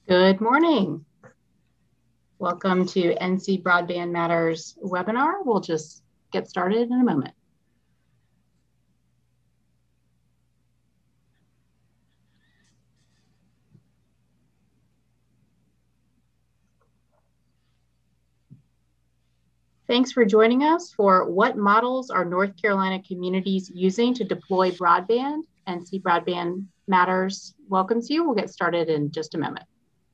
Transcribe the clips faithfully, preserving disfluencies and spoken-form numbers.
Good morning. Welcome to N C Broadband Matters webinar. We'll just get started in a moment. Thanks for joining us for What Models Are North Carolina Communities Using to Deploy Broadband? N C Broadband Matters welcomes you. We'll get started in just a moment.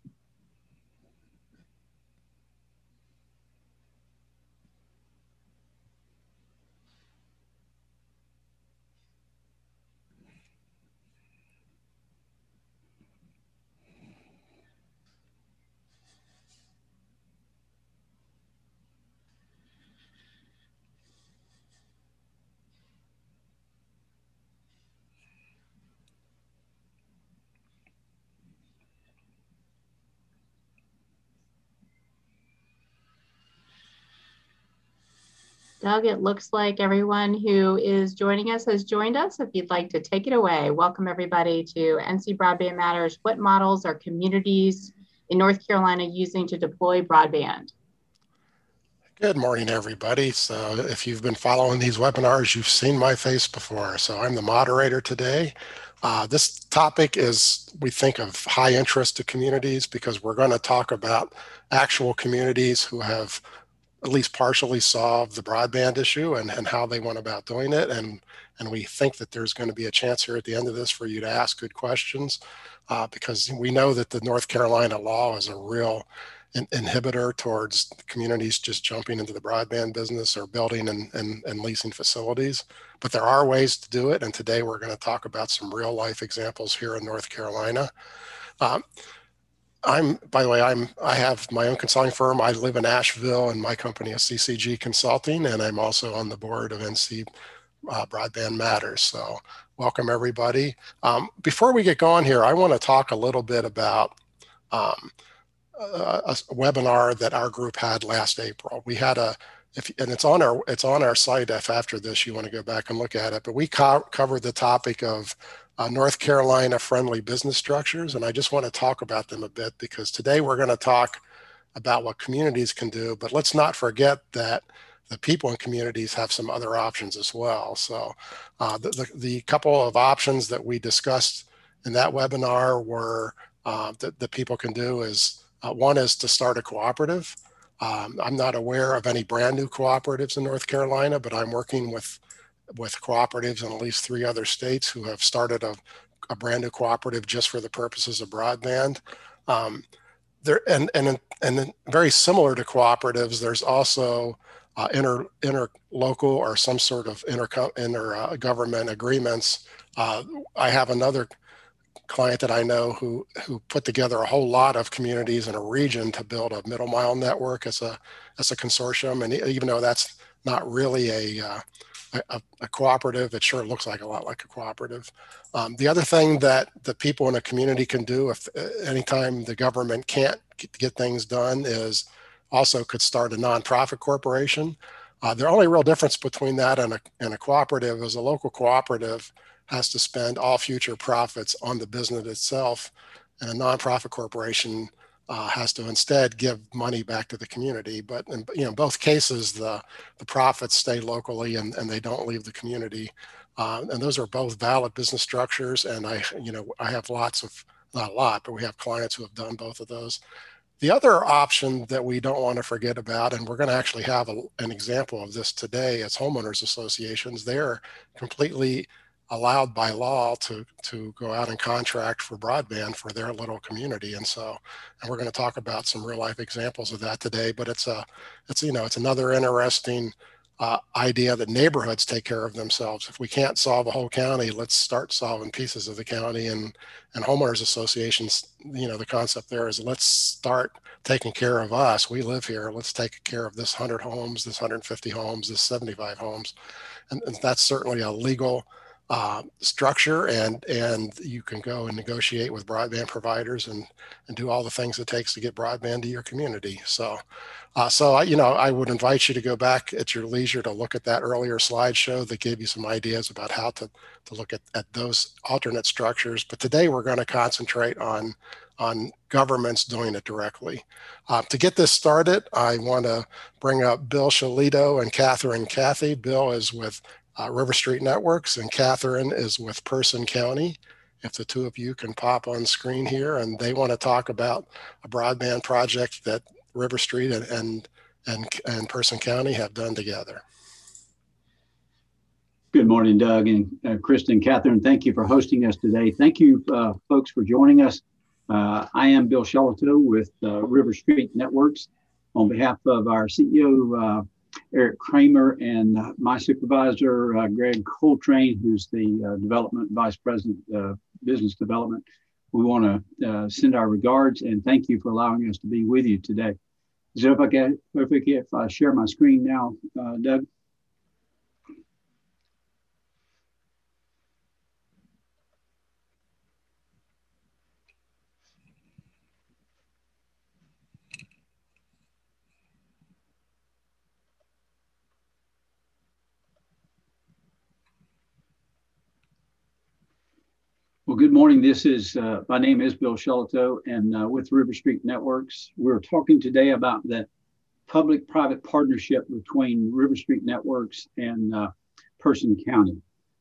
Doug, it looks like everyone who is joining us has joined us. If you'd like to take it away, welcome everybody to N C Broadband Matters. What models are communities in North Carolina using to deploy broadband? Good morning, everybody. So if you've been following these webinars, you've seen my face before. So I'm the moderator today. Uh, this topic is, we think, of high interest to communities because we're going to talk about actual communities who have at least partially solved the broadband issue and, and how they went about doing it. And, and we think that there's going to be a chance here at the end of this for you to ask good questions uh, because we know that the North Carolina law is a real in, inhibitor towards communities just jumping into the broadband business or building and, and, and leasing facilities. But there are ways to do it. And today we're going to talk about some real life examples here in North Carolina. Um, I'm, by the way, I'm, I have my own consulting firm. I live in Asheville and my company is C C G Consulting, and I'm also on the board of N C uh, Broadband Matters. So welcome everybody. Um, before we get going here, I want to talk a little bit about um, a, a webinar that our group had last April. We had a, if, and it's on our, it's on our site if after this you want to go back and look at it, but we co covered the topic of uh, North Carolina friendly business structures. And I just want to talk about them a bit because today we're going to talk about what communities can do, but let's not forget that the people in communities have some other options as well. So uh, the, the, the couple of options that we discussed in that webinar were uh, that, that people can do is uh, one is to start a cooperative. Um, I'm not aware of any brand new cooperatives in North Carolina, but I'm working with with cooperatives in at least three other states who have started a, a brand new cooperative just for the purposes of broadband. Um, there and and and very similar to cooperatives, there's also uh, inter inter local or some sort of inter inter uh, government agreements. Uh, I have another client that I know who who put together a whole lot of communities in a region to build a middle mile network as a as a consortium, and even though that's not really a uh, a, a, cooperative, it sure looks like a lot like a cooperative. Um, the other thing that the people in a community can do if uh, anytime the government can't get, get things done is also could start a nonprofit corporation. Uh, the only real difference between that and a, and a cooperative is a local cooperative has to spend all future profits on the business itself, and a nonprofit corporation uh, has to instead give money back to the community. But in you know both cases, the the profits stay locally and, and they don't leave the community. Uh, and those are both valid business structures. And I you know I have lots of not a lot, but we have clients who have done both of those. The other option that we don't want to forget about, and we're going to actually have a, an example of this today, is homeowners associations. They're completely allowed by law to to go out and contract for broadband for their little community. And so, and we're going to talk about some real life examples of that today. But it's a, it's you know, it's another interesting uh, idea that neighborhoods take care of themselves. If we can't solve a whole county, let's start solving pieces of the county. And and homeowners associations, you know, the concept there is let's start taking care of us. We live here. Let's take care of this one hundred homes, this one hundred fifty homes, this seventy-five homes, and, and that's certainly a legal uh, structure, and and you can go and negotiate with broadband providers and and do all the things it takes to get broadband to your community. So, uh, so I, you know, I would invite you to go back at your leisure to look at that earlier slideshow that gave you some ideas about how to to look at at those alternate structures. But today we're going to concentrate on on governments doing it directly. Uh, to get this started, I want to bring up Bill Shalito and Catherine Cathy. Bill is with uh, River Street Networks, and Catherine is with Person County. If the two of you can pop on screen here, and they want to talk about a broadband project that River Street and and and, and Person County have done together. Good morning, Doug and uh, Kristen, Catherine. Thank you for hosting us today. Thank you, uh, folks, for joining us. Uh, I am Bill Shalito with uh, River Street Networks. On behalf of our C E O, uh, Eric Kramer, and uh, my supervisor, uh, Greg Coltrane, who's the uh, Development Vice President, uh, Business Development, we want to uh, send our regards and thank you for allowing us to be with you today. Is it okay if I share my screen now, uh, Doug? Well, good morning. This is, uh, my name is Bill Shalito, and uh, with River Street Networks, we're talking today about the public-private partnership between River Street Networks and uh, Person County.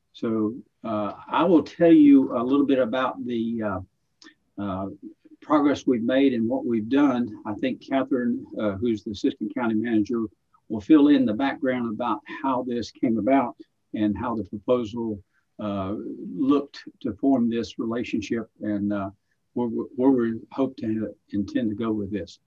So uh, I will tell you a little bit about the uh, uh, progress we've made and what we've done. I think Catherine, uh, who's the Assistant County Manager, will fill in the background about how this came about and how the proposal Uh, looked to form this relationship, and uh, where, where we hope to intend to go with this.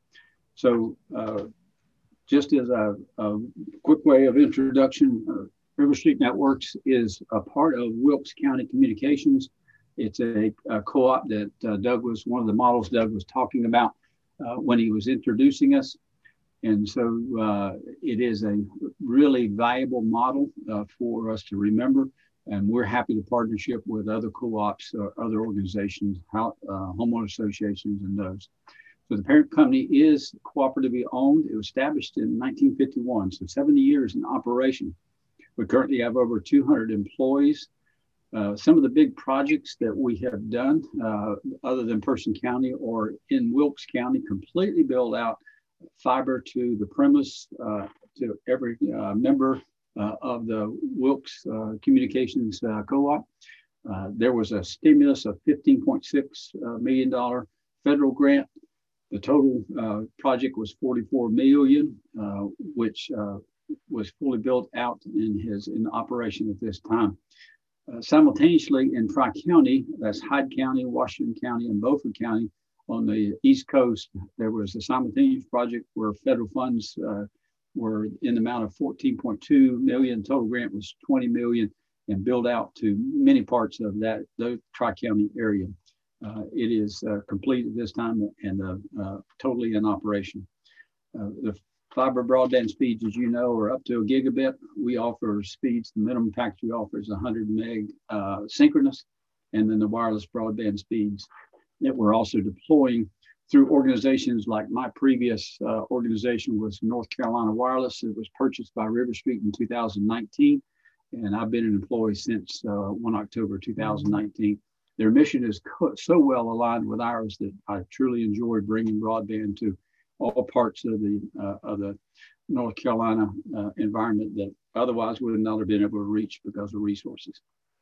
So uh, just as a, a quick way of introduction, uh, River Street Networks is a part of Wilkes County Communications. It's a, a co-op that uh, Doug was, one of the models Doug was talking about uh, when he was introducing us. And so uh, it is a really valuable model uh, for us to remember. And we're happy to partnership with other co-ops or other organizations, uh, homeowner associations, and those. So the parent company is cooperatively owned. It was established in nineteen fifty-one, so seventy years in operation. We currently have over two hundred employees. Uh, some of the big projects that we have done, uh, other than Person County or in Wilkes County, completely build out fiber to the premise uh, to every uh, member Uh, of the Wilkes uh, Communications uh, Co-op. Uh, there was a stimulus of fifteen point six uh, million dollars federal grant. The total uh, project was forty-four million dollars, uh, which uh, was fully built out in his in operation at this time. Uh, simultaneously in Tri-County, that's Hyde County, Washington County, and Beaufort County on the East Coast, there was a simultaneous project where federal funds uh, were in the amount of fourteen point two million. Total grant was twenty million, and built out to many parts of that the Tri-County area. Uh, it is uh, complete at this time and uh, uh, totally in operation. Uh, the fiber broadband speeds, as you know, are up to a gigabit. We offer speeds, the minimum package we offer is one hundred meg uh, synchronous, and then the wireless broadband speeds that we're also deploying through organizations like my previous uh, organization was North Carolina Wireless. It was purchased by River Street in two thousand nineteen, and I've been an employee since uh, one October two thousand nineteen. Their mission is so well aligned with ours that I truly enjoy bringing broadband to all parts of the uh, of the North Carolina uh, environment that otherwise would not have been able to reach because of resources.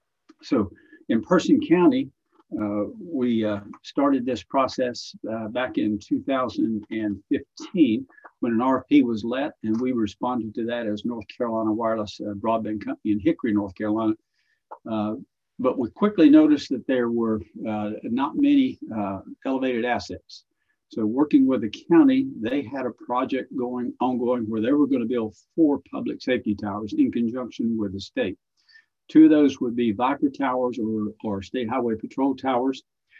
So in Person County, Uh, we uh, started this process uh, back in two thousand fifteen when an R F P was let, and we responded to that as North Carolina Wireless uh, Broadband Company in Hickory, North Carolina. Uh, but we quickly noticed that there were uh, not many uh, elevated assets. So working with the county, they had a project going ongoing where they were going to build four public safety towers in conjunction with the state. Two of those would be Viper Towers or, or State Highway Patrol Towers,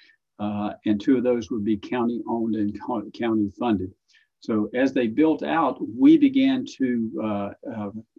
uh, and two of those would be county owned and county funded. So as they built out, we began to uh, uh,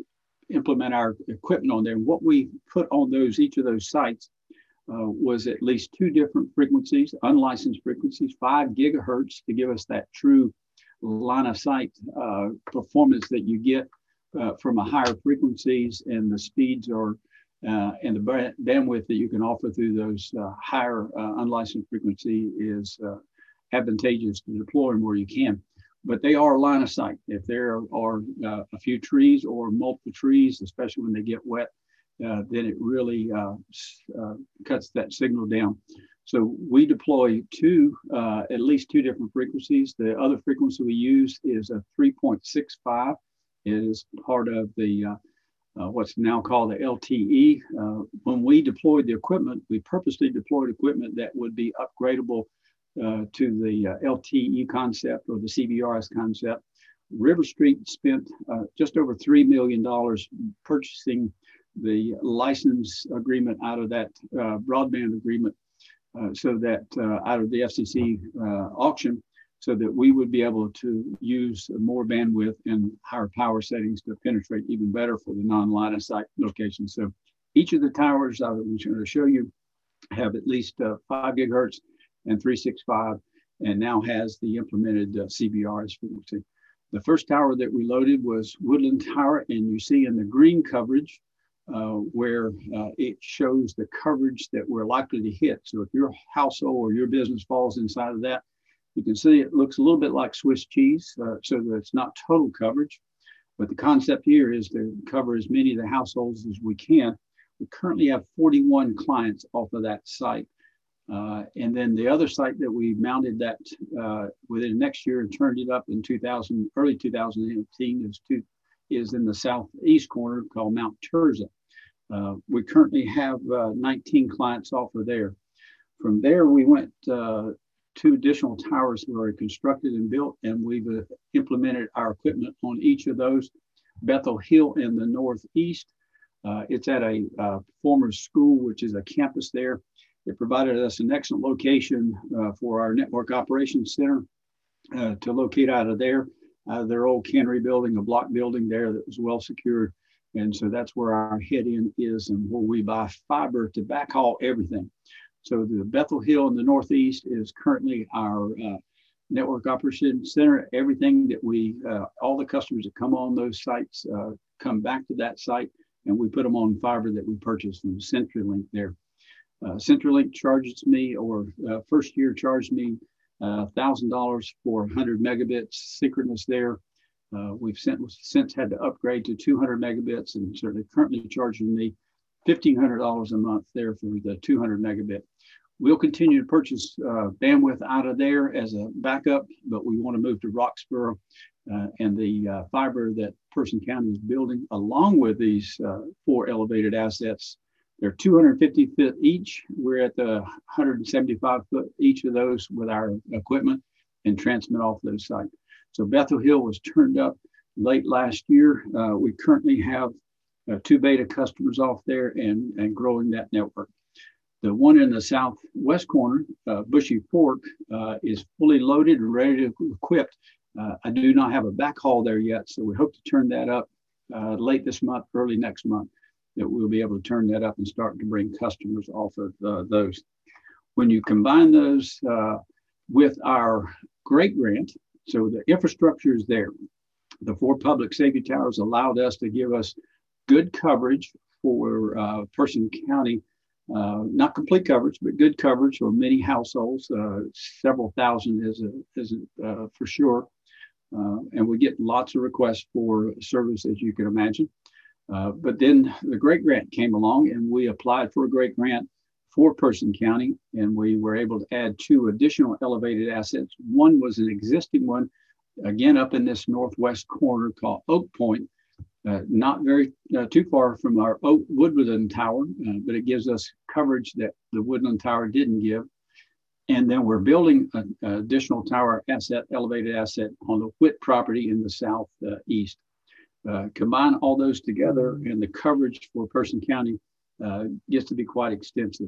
implement our equipment on there. And what we put on those, each of those sites, uh, was at least two different frequencies, unlicensed frequencies, five gigahertz to give us that true line of sight uh, performance that you get uh, from a higher frequencies, and the speeds are uh, and the bandwidth that you can offer through those uh, higher uh, unlicensed frequency is uh, advantageous to deploy them where you can. But they are line of sight. If there are uh, a few trees or multiple trees, especially when they get wet, uh, then it really uh, uh, cuts that signal down. So we deploy two, uh, at least two different frequencies. The other frequency we use is a three point six five. It is part of the uh, uh, what's now called the L T E. Uh, when we deployed the equipment, we purposely deployed equipment that would be upgradable uh, to the uh, L T E concept or the C B R S concept. River Street spent uh, just over three million dollars purchasing the license agreement out of that uh, broadband agreement, uh, so that uh, out of the F C C uh, auction, so that we would be able to use more bandwidth and higher power settings to penetrate even better for the non-line of sight locations. So each of the towers I was going to show you have at least uh, five gigahertz and three sixty-five, and now has the implemented uh, C B R S frequency. The first tower that we loaded was Woodland Tower, and you see in the green coverage uh, where uh, it shows the coverage that we're likely to hit. So if your household or your business falls inside of that, you can see it looks a little bit like Swiss cheese, uh, so that it's not total coverage. But the concept here is to cover as many of the households as we can. We currently have forty-one clients off of that site. Uh, and then the other site that we mounted that uh, within next year and turned it up in two thousand, early two thousand eighteen is, to, is in the southeast corner called Mount Terza. Uh, we currently have uh, nineteen clients off of there. From there, we went uh, two additional towers that were constructed and built, and we've uh, implemented our equipment on each of those. Bethel Hill in the northeast. Uh, it's at a uh, former school, which is a campus there. It provided us an excellent location uh, for our network operations center uh, to locate out of there. Uh, their old cannery building, a block building there that was well secured. And so that's where our head in is, and where we buy fiber to backhaul everything. So the Bethel Hill in the northeast is currently our uh, network operations center. Everything that we, uh, all the customers that come on those sites uh, come back to that site, and we put them on fiber that we purchased from CenturyLink there. Uh, CenturyLink charges me, or uh, first year charged me one thousand dollars for one hundred megabits synchronous there. Uh, we've since, since had to upgrade to two hundred megabits, and certainly currently charging me fifteen hundred dollars a month there for the two hundred megabit. We'll continue to purchase uh, bandwidth out of there as a backup, but we want to move to Roxborough uh, and the uh, fiber that Person County is building along with these uh, four elevated assets. They're two hundred fifty feet each. We're at the one hundred seventy-five foot each of those with our equipment and transmit off those sites. So Bethel Hill was turned up late last year. Uh, we currently have uh, two beta customers off there and, and growing that network. The one in the southwest corner, uh, Bushy Fork, uh, is fully loaded and ready to equipped. Uh, I do not have a backhaul there yet, so we hope to turn that up uh, late this month, early next month, that we'll be able to turn that up and start to bring customers off of uh, those. When you combine those uh, with our great grant, so the infrastructure is there. The four public safety towers allowed us to give us good coverage for uh, Person County, uh, not complete coverage, but good coverage for many households, uh, several thousand is, a, is a, uh, for sure. Uh, and we get lots of requests for service, as you can imagine. Uh, but then the great grant came along, and we applied for a great grant for Person County, and we were able to add two additional elevated assets. One was an existing one, again, up in this northwest corner called Oak Point, uh, not very uh, too far from our Oak Woodland Tower, uh, but it gives us coverage that the Woodland Tower didn't give. And then we're building an additional tower asset, elevated asset on the Whit property in the southeast. Uh, combine all those together, and the coverage for Person County uh, gets to be quite extensive.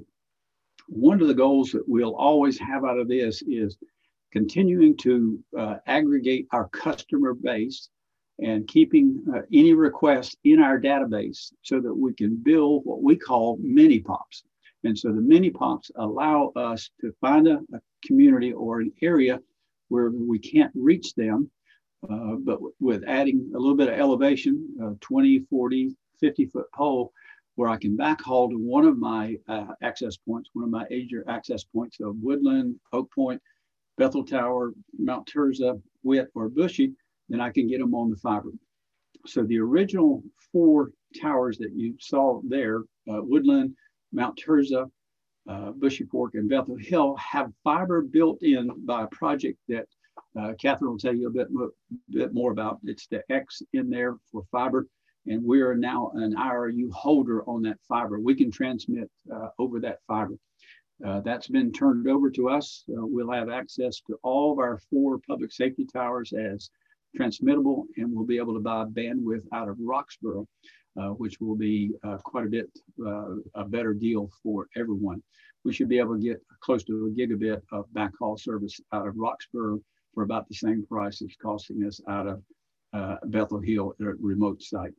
One of the goals that we'll always have out of this is continuing to uh, aggregate our customer base and keeping uh, any requests in our database so that we can build what we call mini POPs. And so the mini POPs allow us to find a, a community or an area where we can't reach them, uh, but w- with adding a little bit of elevation, uh, twenty, forty, fifty foot pole, where I can backhaul to one of my uh, access points, one of my major access points of Woodland, Oak Point, Bethel Tower, Mount Tirzah, Witt, or Bushy, then I can get them on the fiber. So the original four towers that you saw there, uh, Woodland, Mount Tirzah, uh, Bushy Fork, and Bethel Hill, have fiber built in by a project that uh, Catherine will tell you a bit, mo- bit more about. It's the X in there for fiber, and we are now an I R U holder on that fiber. We can transmit uh, over that fiber. Uh, that's been turned over to us. Uh, we'll have access to all of our four public safety towers as transmittable, and we'll be able to buy bandwidth out of Roxborough, uh, which will be uh, quite a bit uh, a better deal for everyone. We should be able to get close to a gigabit of backhaul service out of Roxborough for about the same price it's costing us out of uh, Bethel Hill at a remote site.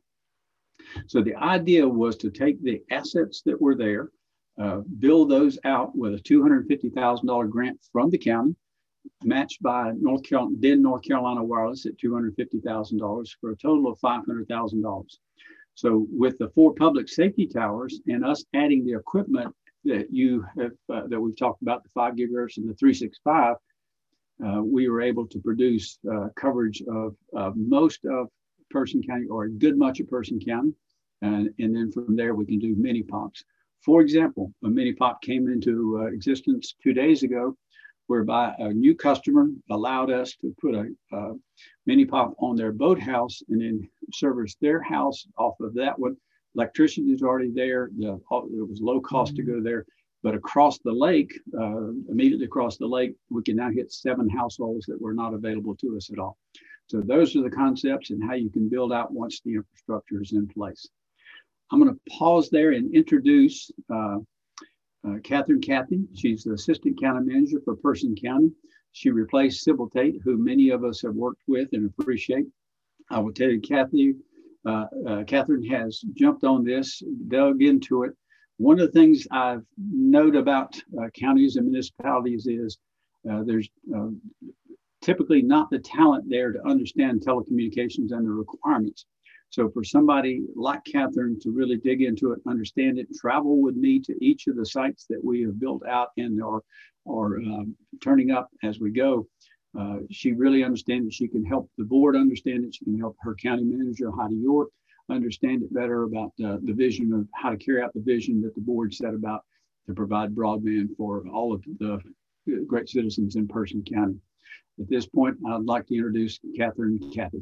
So the idea was to take the assets that were there, uh, build those out with a two hundred fifty thousand dollars grant from the county, matched by North Carolina, then North Carolina Wireless at two hundred fifty thousand dollars for a total of five hundred thousand dollars. So with the four public safety towers and us adding the equipment that you have, uh, that we've talked about, the five gigahertz and the three sixty-five, uh, we were able to produce uh, coverage of uh, most of Person County, or a good much of Person County. And, and then from there, we can do mini POPs. For example, a mini POP came into uh, existence two days ago, whereby a new customer allowed us to put a, a mini POP on their boathouse and then service their house off of that one. Electricity is already there. The, it was low cost mm-hmm. to go there. But across the lake, uh, immediately across the lake, we can now hit seven households that were not available to us at all. So those are the concepts and how you can build out once the infrastructure is in place. I'm going to pause there and introduce uh, uh, Catherine Cathy. She's the Assistant County Manager for Person County. She replaced Sybil Tate, who many of us have worked with and appreciate. I will tell you, Cathy, uh, uh, Catherine has jumped on this, dug into it. One of the things I've noted about uh, counties and municipalities is uh, there's uh, typically not the talent there to understand telecommunications and the requirements. So for somebody like Catherine to really dig into it, understand it, travel with me to each of the sites that we have built out and are, are um, turning up as we go, uh, she really understands it. She can help the board understand it. She can help her county manager, Heidi York, understand it better about uh, the vision of how to carry out the vision that the board set about to provide broadband for all of the great citizens in Person County. At this point, I'd like to introduce Catherine Cathy.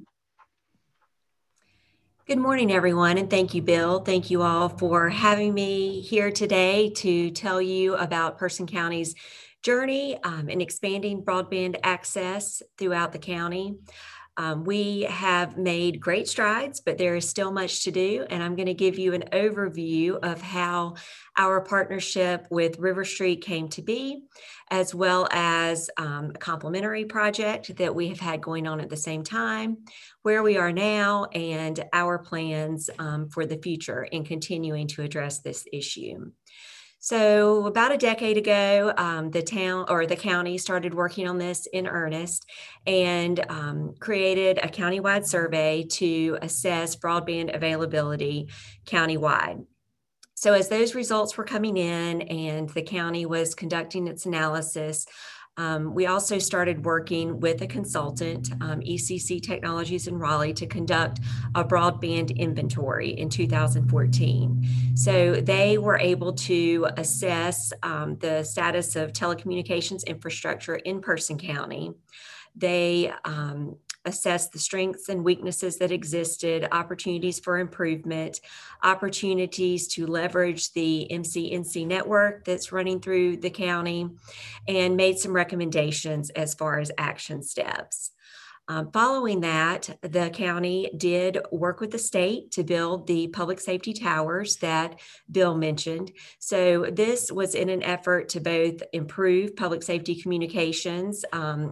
Good morning, everyone, and thank you, Bill. Thank you all for having me here today to tell you about Person County's journey um, in expanding broadband access throughout the county. Um, we have made great strides, but there is still much to do, and I'm going to give you an overview of how our partnership with River Street came to be, as well as um, a complementary project that we have had going on at the same time, where we are now, and our plans um, for the future in continuing to address this issue. So about a decade ago, um, the town or the county started working on this in earnest and um, created a countywide survey to assess broadband availability countywide. So as those results were coming in and the county was conducting its analysis, Um, we also started working with a consultant, um, E C C Technologies in Raleigh, to conduct a broadband inventory in two thousand fourteen. So they were able to assess um, the status of telecommunications infrastructure in Person County. They um, assess the strengths and weaknesses that existed, opportunities for improvement, opportunities to leverage the M C N C network that's running through the county, and made some recommendations as far as action steps. Um, following that, the county did work with the state to build the public safety towers that Bill mentioned. So this was in an effort to both improve public safety communications, um,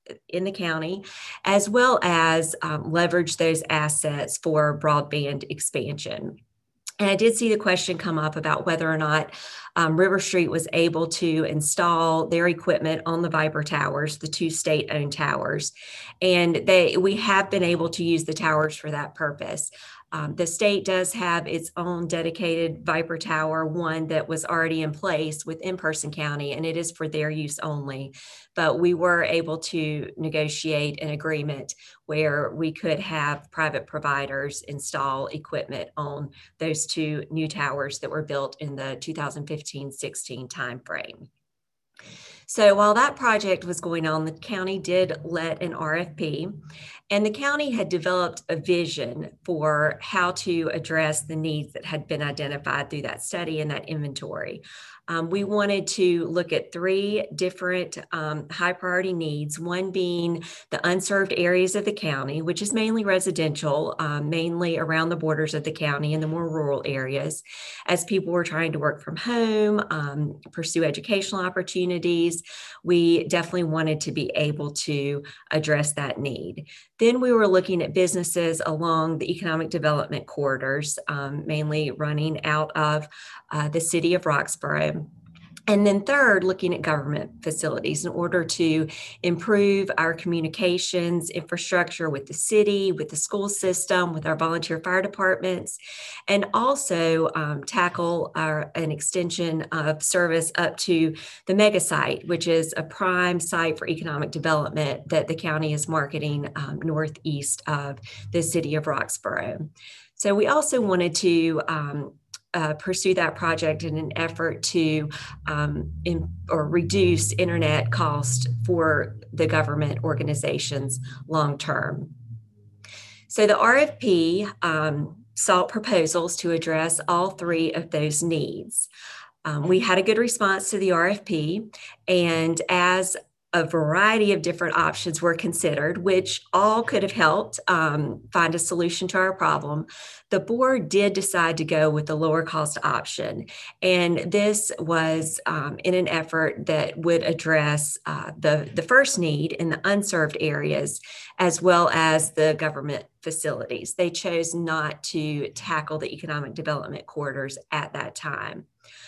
in the county, as well as um, leverage those assets for broadband expansion. And I did see the question come up about whether or not um, River Street was able to install their equipment on the Viper towers, the two state-owned towers. And they we have been able to use the towers for that purpose. Um, the state does have its own dedicated Viper tower, one that was already in place within Person County, and it is for their use only. But we were able to negotiate an agreement where we could have private providers install equipment on those two new towers that were built in the two thousand fifteen sixteen timeframe. So while that project was going on, the county did let an R F P, and the county had developed a vision for how to address the needs that had been identified through that study and that inventory. Um, we wanted to look at three different um, high priority needs, one being the unserved areas of the county, which is mainly residential, um, mainly around the borders of the county and the more rural areas, as people were trying to work from home, um, pursue educational opportunities. We definitely wanted to be able to address that need. Then we were looking at businesses along the economic development corridors, um, mainly running out of uh, the city of Roxborough. And then third, looking at government facilities in order to improve our communications infrastructure with the city, with the school system, with our volunteer fire departments, and also um, tackle our, an extension of service up to the mega site, which is a prime site for economic development that the county is marketing um, northeast of the city of Roxborough. So we also wanted to um, Uh, pursue that project in an effort to um, in, or reduce internet cost for the government organizations long term. So the R F P um, sought proposals to address all three of those needs. Um, we had a good response to the R F P, and as a variety of different options were considered, which all could have helped um, find a solution to our problem, the board did decide to go with the lower cost option. And this was um, in an effort that would address uh, the, the first need in the unserved areas, as well as the government facilities. They chose not to tackle the economic development corridors at that time.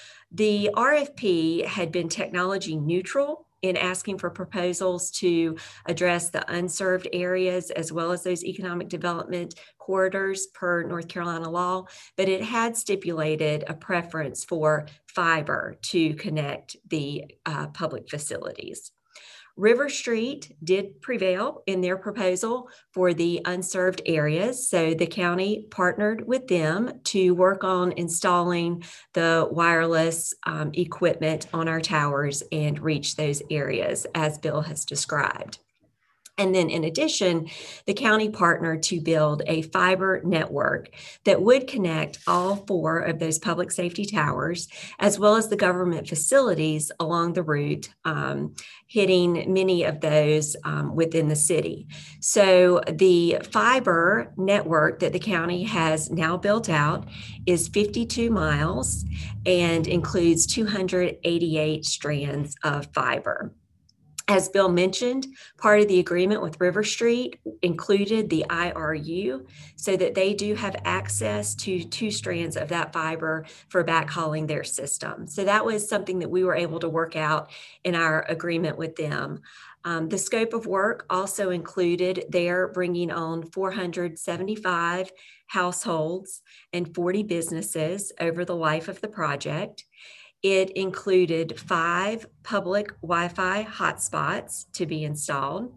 The R F P had been technology neutral in asking for proposals to address the unserved areas as well as those economic development corridors per North Carolina law, but it had stipulated a preference for fiber to connect the uh, public facilities. River Street did prevail in their proposal for the unserved areas. So the county partnered with them to work on installing the wireless um, equipment on our towers and reach those areas as Bill has described. And then in addition, the county partnered to build a fiber network that would connect all four of those public safety towers, as well as the government facilities along the route, um, hitting many of those um, within the city. So the fiber network that the county has now built out is fifty-two miles and includes two hundred eighty-eight strands of fiber. As Bill mentioned, part of the agreement with River Street included the I R U so that they do have access to two strands of that fiber for backhauling their system. So that was something that we were able to work out in our agreement with them. Um, the scope of work also included their bringing on four hundred seventy-five households and forty businesses over the life of the project. It included five public Wi-Fi hotspots to be installed.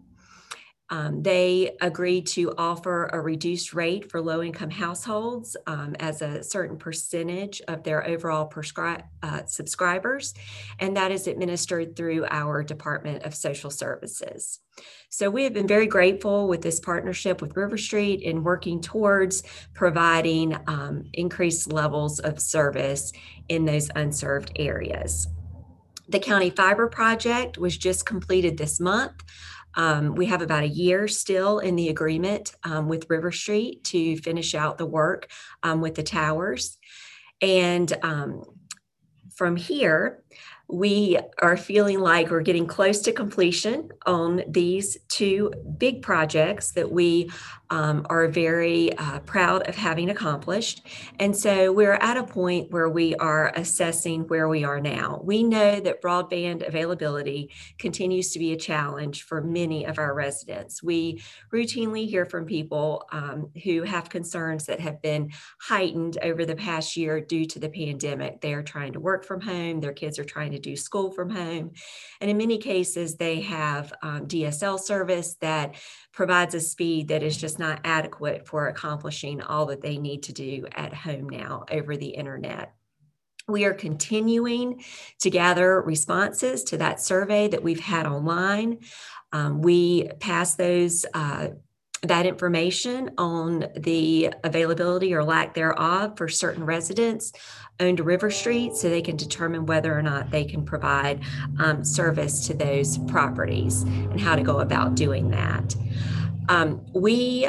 Um, they agreed to offer a reduced rate for low-income households um, as a certain percentage of their overall prescri- uh, subscribers, and that is administered through our Department of Social Services. So we have been very grateful with this partnership with River Street in working towards providing um, increased levels of service in those unserved areas. The County Fiber Project was just completed this month. Um, we have about a year still in the agreement um, with River Street to finish out the work um, with the towers. And um, from here, We are feeling like we're getting close to completion on these two big projects that we um, are very uh, proud of having accomplished. And so we're at a point where we are assessing where we are now. We know that broadband availability continues to be a challenge for many of our residents. We routinely hear from people um, who have concerns that have been heightened over the past year due to the pandemic. They are trying to work from home, their kids are trying to do school from home. And in many cases, they have um, D S L service that provides a speed that is just not adequate for accomplishing all that they need to do at home now over the internet. We are continuing to gather responses to that survey that we've had online. Um, we pass those uh, that information on the availability or lack thereof for certain residents owned River Street so they can determine whether or not they can provide um, service to those properties and how to go about doing that. Um, we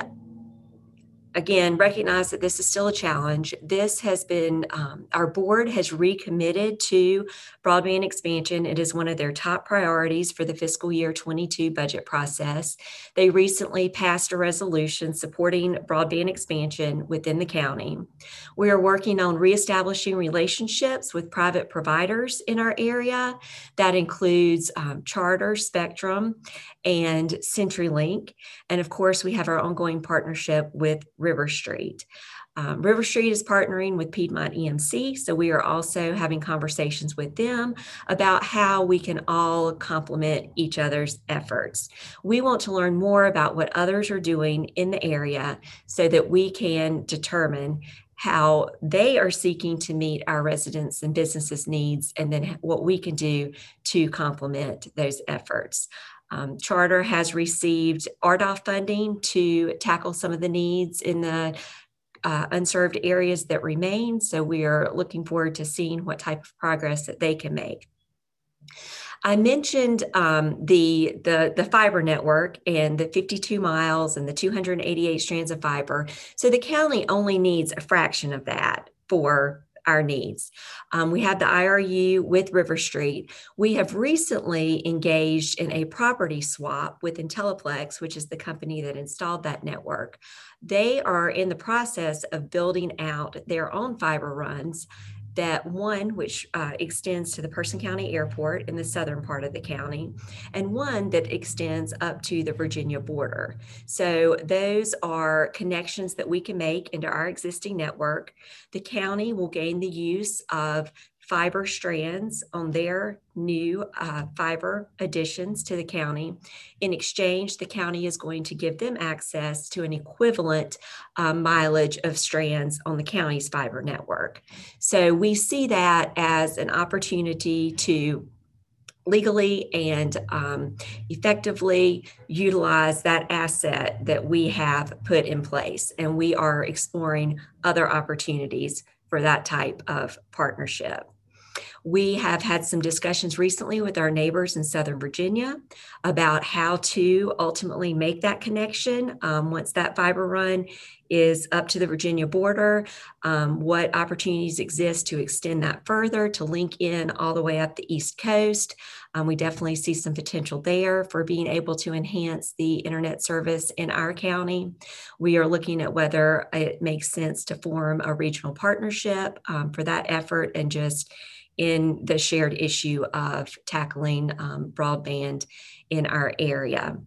Again, recognize that this is still a challenge. This has been, um, our board has recommitted to broadband expansion. It is one of their top priorities for the fiscal year twenty-two budget process. They recently passed a resolution supporting broadband expansion within the county. We are working on reestablishing relationships with private providers in our area. That includes um, Charter, Spectrum, and CenturyLink. And of course, we have our ongoing partnership with River Street. Um, River Street is partnering with Piedmont E M C, so we are also having conversations with them about how we can all complement each other's efforts. We want to learn more about what others are doing in the area so that we can determine how they are seeking to meet our residents' and businesses' needs, and then what we can do to complement those efforts. Um, Charter has received R D O F funding to tackle some of the needs in the uh, unserved areas that remain. So we are looking forward to seeing what type of progress that they can make. I mentioned um, the, the, the fiber network and the fifty-two miles and the two hundred eighty-eight strands of fiber. So the county only needs a fraction of that for our needs. Um, we have the I R U with River Street. We have recently engaged in a property swap with Intelleplex, which is the company that installed that network. They are in the process of building out their own fiber runs. That one, which uh, extends to the Person County Airport in the southern part of the county, and one that extends up to the Virginia border. So those are connections that we can make into our existing network. The county will gain the use of fiber strands on their new uh, fiber additions to the county. In exchange, the county is going to give them access to an equivalent uh, mileage of strands on the county's fiber network. So we see that as an opportunity to legally and um, effectively utilize that asset that we have put in place. And we are exploring other opportunities for that type of partnership. We have had some discussions recently with our neighbors in Southern Virginia about how to ultimately make that connection um, once that fiber run is up to the Virginia border, um, what opportunities exist to extend that further, to link in all the way up the East Coast. Um, we definitely see some potential there for being able to enhance the internet service in our county. We are looking at whether it makes sense to form a regional partnership um, for that effort, and just in the shared issue of tackling um, broadband in our area.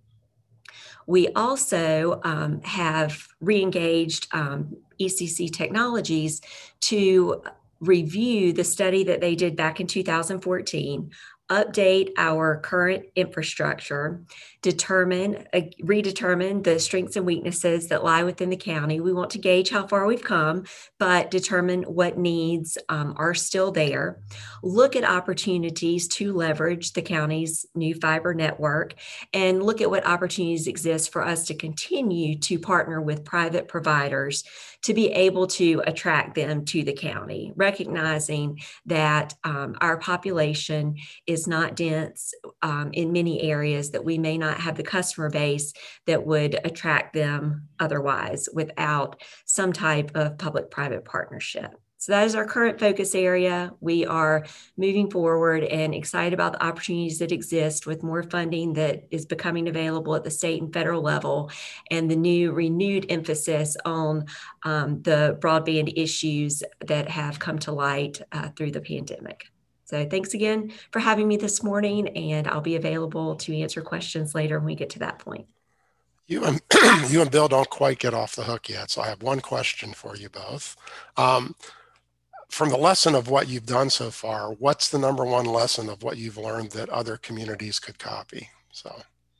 We also um, have re-engaged um, E C C Technologies to review the study that they did back in two thousand fourteen, update our current infrastructure, determine, uh, redetermine the strengths and weaknesses that lie within the county. We want to gauge how far we've come, but determine what needs um, are still there. Look at opportunities to leverage the county's new fiber network, and look at what opportunities exist for us to continue to partner with private providers to be able to attract them to the county, recognizing that um, our population is not dense um, in many areas, that we may not have the customer base that would attract them otherwise without some type of public-private partnership. So that is our current focus area. We are moving forward and excited about the opportunities that exist with more funding that is becoming available at the state and federal level, and the new renewed emphasis on um, the broadband issues that have come to light uh, through the pandemic. So thanks again for having me this morning, and I'll be available to answer questions later when we get to that point. You and, you and Bill don't quite get off the hook yet, so I have one question for you both. Um, from the lesson of what you've done so far, what's the number one lesson of what you've learned that other communities could copy? So.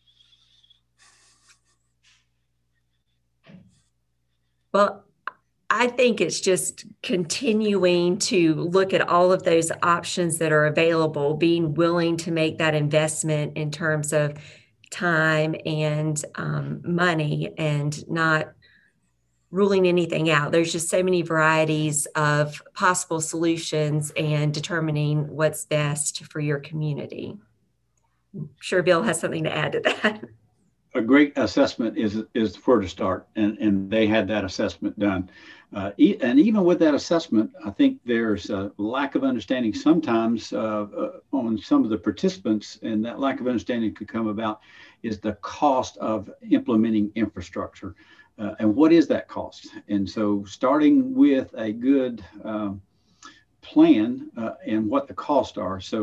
Well, I think it's just continuing to look at all of those options that are available, being willing to make that investment in terms of time and um, money, and not ruling anything out. There's just so many varieties of possible solutions and determining what's best for your community. I'm sure Bill has something to add to that. A great assessment is is where to start, and and they had that assessment done. Uh, e and even with that assessment, I think there's a lack of understanding sometimes uh, uh, on some of the participants, and that lack of understanding could come about is the cost of implementing infrastructure. Uh, and what is that cost? And so starting with a good um, plan uh, and what the costs are. So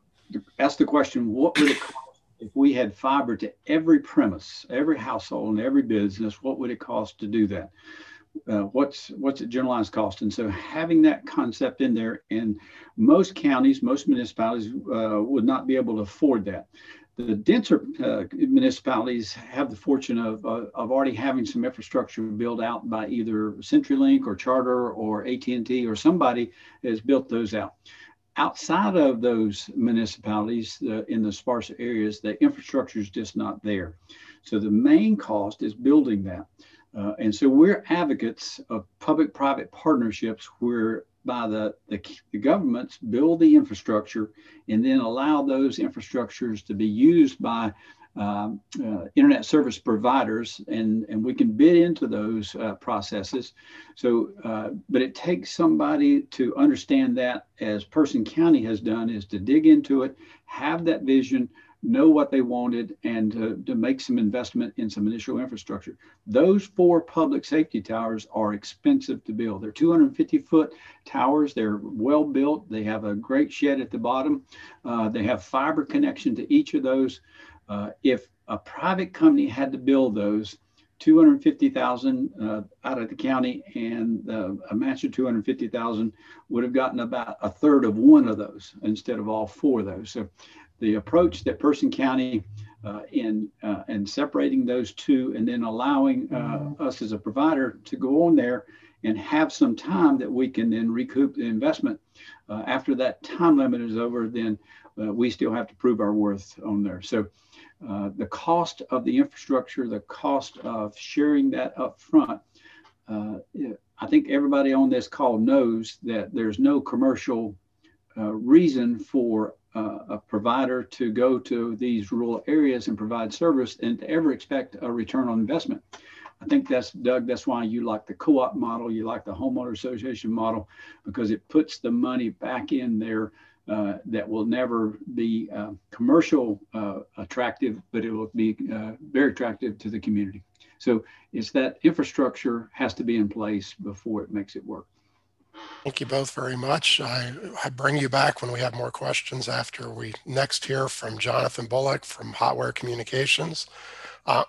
ask the question, what would it cost if we had fiber to every premise, every household and every business? What would it cost to do that? Uh, what's what's it generalized cost? And so having that concept in there, and most counties, most municipalities uh, would not be able to afford that. The denser uh, municipalities have the fortune of, uh, of already having some infrastructure built out by either CenturyLink or Charter or A T and T, or somebody has built those out. Outside of those municipalities uh, in the sparse areas, the infrastructure is just not there. So the main cost is building that. Uh, and so we're advocates of public-private partnerships where by the, the, the governments build the infrastructure and then allow those infrastructures to be used by um, uh, internet service providers, and, and we can bid into those uh, processes. So, uh, but it takes somebody to understand that, as Person County has done, is to dig into it, have that vision, know what they wanted, and to, to make some investment in some initial infrastructure. Those four public safety towers are expensive to build. They're two hundred fifty foot towers. They're well built. They have a great shed at the bottom. Uh, they have fiber connection to each of those. Uh, if a private company had to build those, two hundred fifty thousand uh, out of the county, and uh, a match of two hundred fifty thousand would have gotten about a third of one of those instead of all four of those. So the approach that Person County uh, in uh, and separating those two, and then allowing uh, us as a provider to go on there and have some time that we can then recoup the investment. Uh, after that time limit is over, then uh, we still have to prove our worth on there. So uh, the cost of the infrastructure, the cost of sharing that up front, uh, I think everybody on this call knows that there's no commercial uh, reason for Uh, a provider to go to these rural areas and provide service and to ever expect a return on investment. I think that's, Doug, that's why you like the co-op model, you like the homeowner association model, because it puts the money back in there uh, that will never be uh, commercial uh, attractive, but it will be uh, very attractive to the community. So it's that infrastructure has to be in place before it makes it work. Thank you both very much. I, I bring you back when we have more questions after we next hear from Jonathan Bullock from Hotwire Communications. Uh,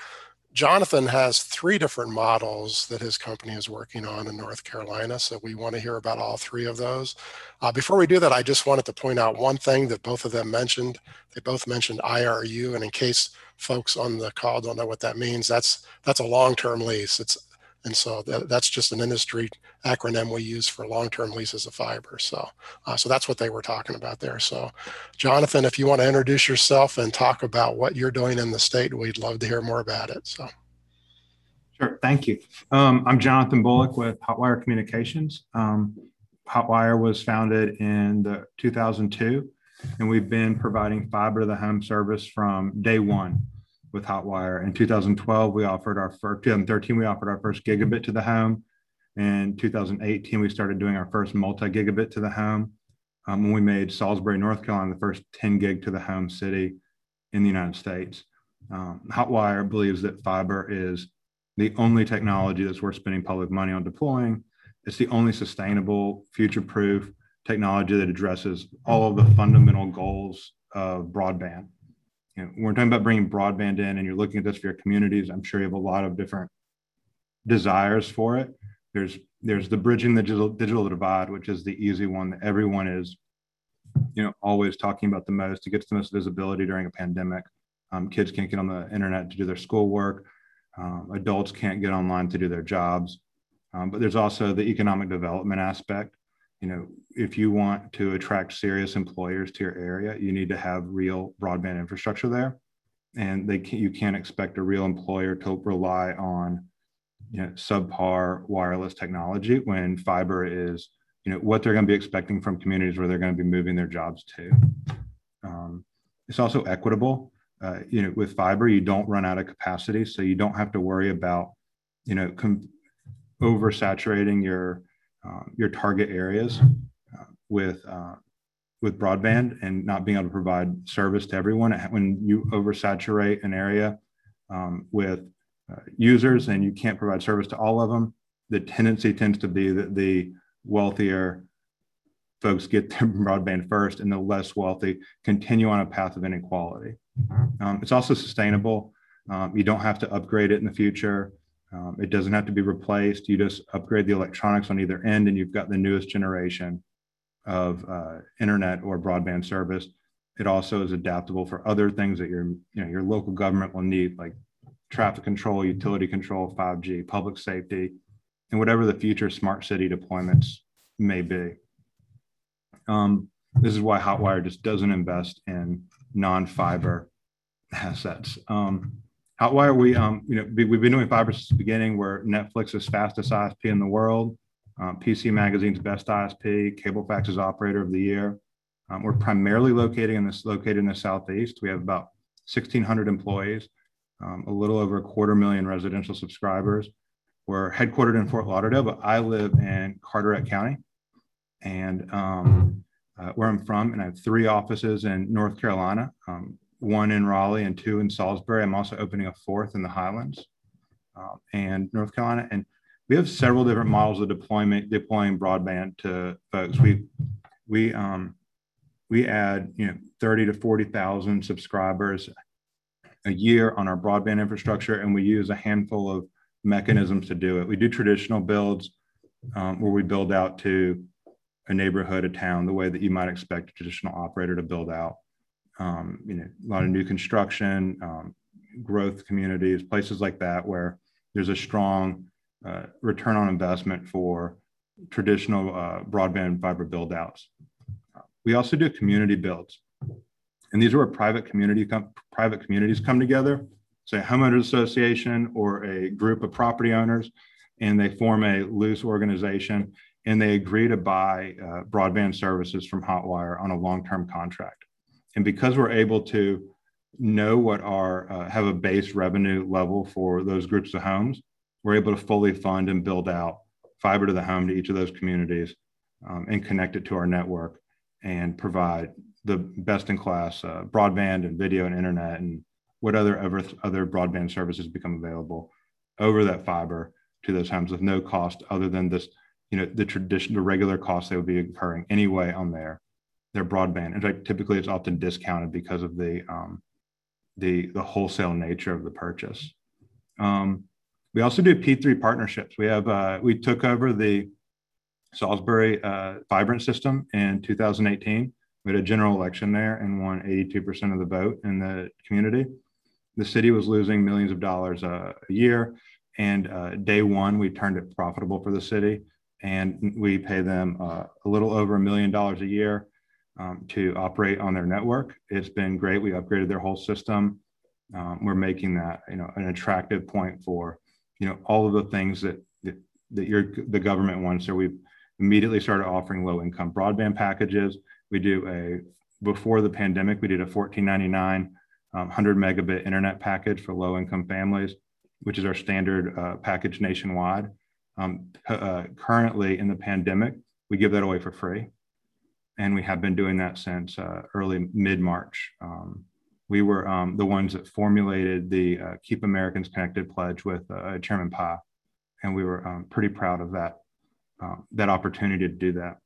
Jonathan has three different models that his company is working on in North Carolina, so we want to hear about all three of those. Uh, before we do that, I just wanted to point out one thing that both of them mentioned. They both mentioned I R U, and in case folks on the call don't know what that means, that's that's a long-term lease. It's And so that, that's just an industry acronym we use for long-term leases of fiber. So, uh, so that's what they were talking about there. So, Jonathan, if you want to introduce yourself and talk about what you're doing in the state, we'd love to hear more about it. So, sure, thank you. Um, I'm Jonathan Bullock with Hotwire Communications. Um, Hotwire was founded in the two thousand two, and we've been providing fiber to the home service from day one. With Hotwire. In two thousand twelve, we offered our first, two thousand thirteen, we offered our first gigabit to the home. In two thousand eighteen, we started doing our first multi-gigabit to the home. Um, when we made Salisbury, North Carolina, the first ten gig to the home city in the United States. Um, Hotwire believes that fiber is the only technology that's worth spending public money on deploying. It's the only sustainable, future-proof technology that addresses all of the fundamental goals of broadband. You know, when we're talking about bringing broadband in and you're looking at this for your communities, I'm sure you have a lot of different desires for it. There's, there's the bridging the digital, digital divide, which is the easy one that everyone is, you know, always talking about the most. It gets the most visibility during a pandemic. Um, kids can't get on the internet to do their schoolwork. Um, adults can't get online to do their jobs. Um, but there's also the economic development aspect. You know, if you want to attract serious employers to your area, you need to have real broadband infrastructure there. And they can, you can't expect a real employer to rely on, you know, subpar wireless technology when fiber is, you know, what they're going to be expecting from communities where they're going to be moving their jobs to. Um, it's also equitable. Uh, you know, with fiber, you don't run out of capacity, so you don't have to worry about, you know, com- oversaturating your uh, your target areas uh, with uh, with broadband and not being able to provide service to everyone. When you oversaturate an area um, with uh, users and you can't provide service to all of them, the tendency tends to be that the wealthier folks get their broadband first and the less wealthy continue on a path of inequality. Um, it's also sustainable. Um, you don't have to upgrade it in the future. Um, it doesn't have to be replaced. You just upgrade the electronics on either end and you've got the newest generation of uh, internet or broadband service. It also is adaptable for other things that your, you know, your local government will need, like traffic control, utility control, five G, public safety, and whatever the future smart city deployments may be. Um, this is why Hotwire just doesn't invest in non-fiber assets. Um, Hotwire, we, um, you know, we've been doing fiber since the beginning. We're Netflix's fastest I S P in the world, um, P C Magazine's best I S P, Cablefax's Operator of the Year. Um, we're primarily located in this located in the Southeast. We have about sixteen hundred employees, um, a little over a quarter million residential subscribers. We're headquartered in Fort Lauderdale, but I live in Carteret County, and um, uh, where I'm from, and I have three offices in North Carolina. Um, one in Raleigh and two in Salisbury. I'm also opening a fourth in the Highlands uh, and North Carolina. And we have several different models of deployment, deploying broadband to folks. We we um, we add, you know, thirty to forty thousand subscribers a year on our broadband infrastructure, and we use a handful of mechanisms to do it. We do traditional builds um, where we build out to a neighborhood, a town, the way that you might expect a traditional operator to build out. Um, you know, a lot of new construction, um, growth communities, places like that where there's a strong uh, return on investment for traditional uh, broadband fiber build outs. Uh, we also do community builds, and these are where private community com- private communities come together, say a homeowners association or a group of property owners, and they form a loose organization and they agree to buy uh, broadband services from Hotwire on a long-term contract. And because we're able to know what our, uh, have a base revenue level for those groups of homes, we're able to fully fund and build out fiber to the home to each of those communities um, and connect it to our network and provide the best in class uh, broadband and video and internet and what other, other, other broadband services become available over that fiber to those homes with no cost other than this, you know, the traditional, the regular costs they would be incurring anyway on their their broadband. In fact, typically it's often discounted because of the um, the the wholesale nature of the purchase. Um, we also do P three partnerships. We have uh, we took over the Salisbury uh, Vibrant system in two thousand eighteen. We had a general election there and won eighty-two percent of the vote in the community. The city was losing millions of dollars uh, a year, and uh, day one we turned it profitable for the city, and we pay them uh, a little over a million dollars a year Um, to operate on their network. It's been great. We upgraded their whole system. Um, we're making that, you know, an attractive point for, you know, all of the things that that, that your the government wants. So we've immediately started offering low-income broadband packages. We do a before the pandemic, we did a fourteen ninety-nine um, one hundred megabit internet package for low-income families, which is our standard uh, package nationwide. Um, uh, currently in the pandemic, we give that away for free. And we have been doing that since uh, early mid-March. Um, we were um, the ones that formulated the uh, Keep Americans Connected pledge with uh, Chairman Pai. And we were um, pretty proud of that, uh, that opportunity to do that.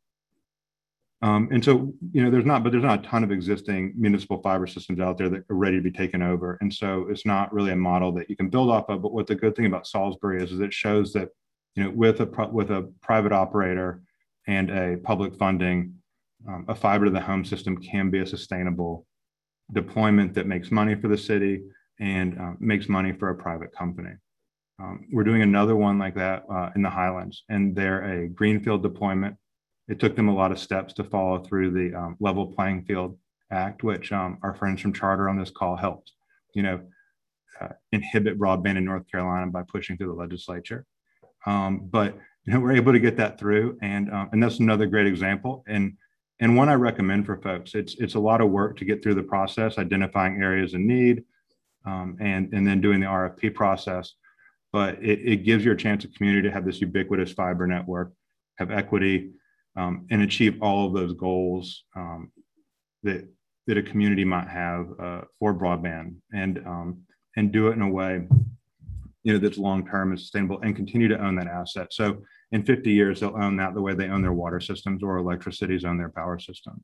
Um, and so, you know, there's not, but there's not a ton of existing municipal fiber systems out there that are ready to be taken over. And so it's not really a model that you can build off of. But what the good thing about Salisbury is, is it shows that, you know, with a, with a private operator and a public funding, um, a fiber to the home system can be a sustainable deployment that makes money for the city and uh, makes money for a private company. Um, we're doing another one like that uh, in the Highlands, and they're a greenfield deployment. It took them a lot of steps to follow through the um, Level Playing Field Act, which um, our friends from Charter on this call helped, you know, uh, inhibit broadband in North Carolina by pushing through the legislature. Um, but you know, we're able to get that through, and um, and that's another great example, and and one I recommend for folks. It's it's a lot of work to get through the process, identifying areas in need, um, and and then doing the R F P process. But it, it gives you a chance of community to have this ubiquitous fiber network, have equity, um, and achieve all of those goals um, that that a community might have uh, for broadband, and um, and do it in a way, you know, that's long-term and sustainable, and continue to own that asset. So in fifty years, they'll own that the way they own their water systems, or electricities own their power systems.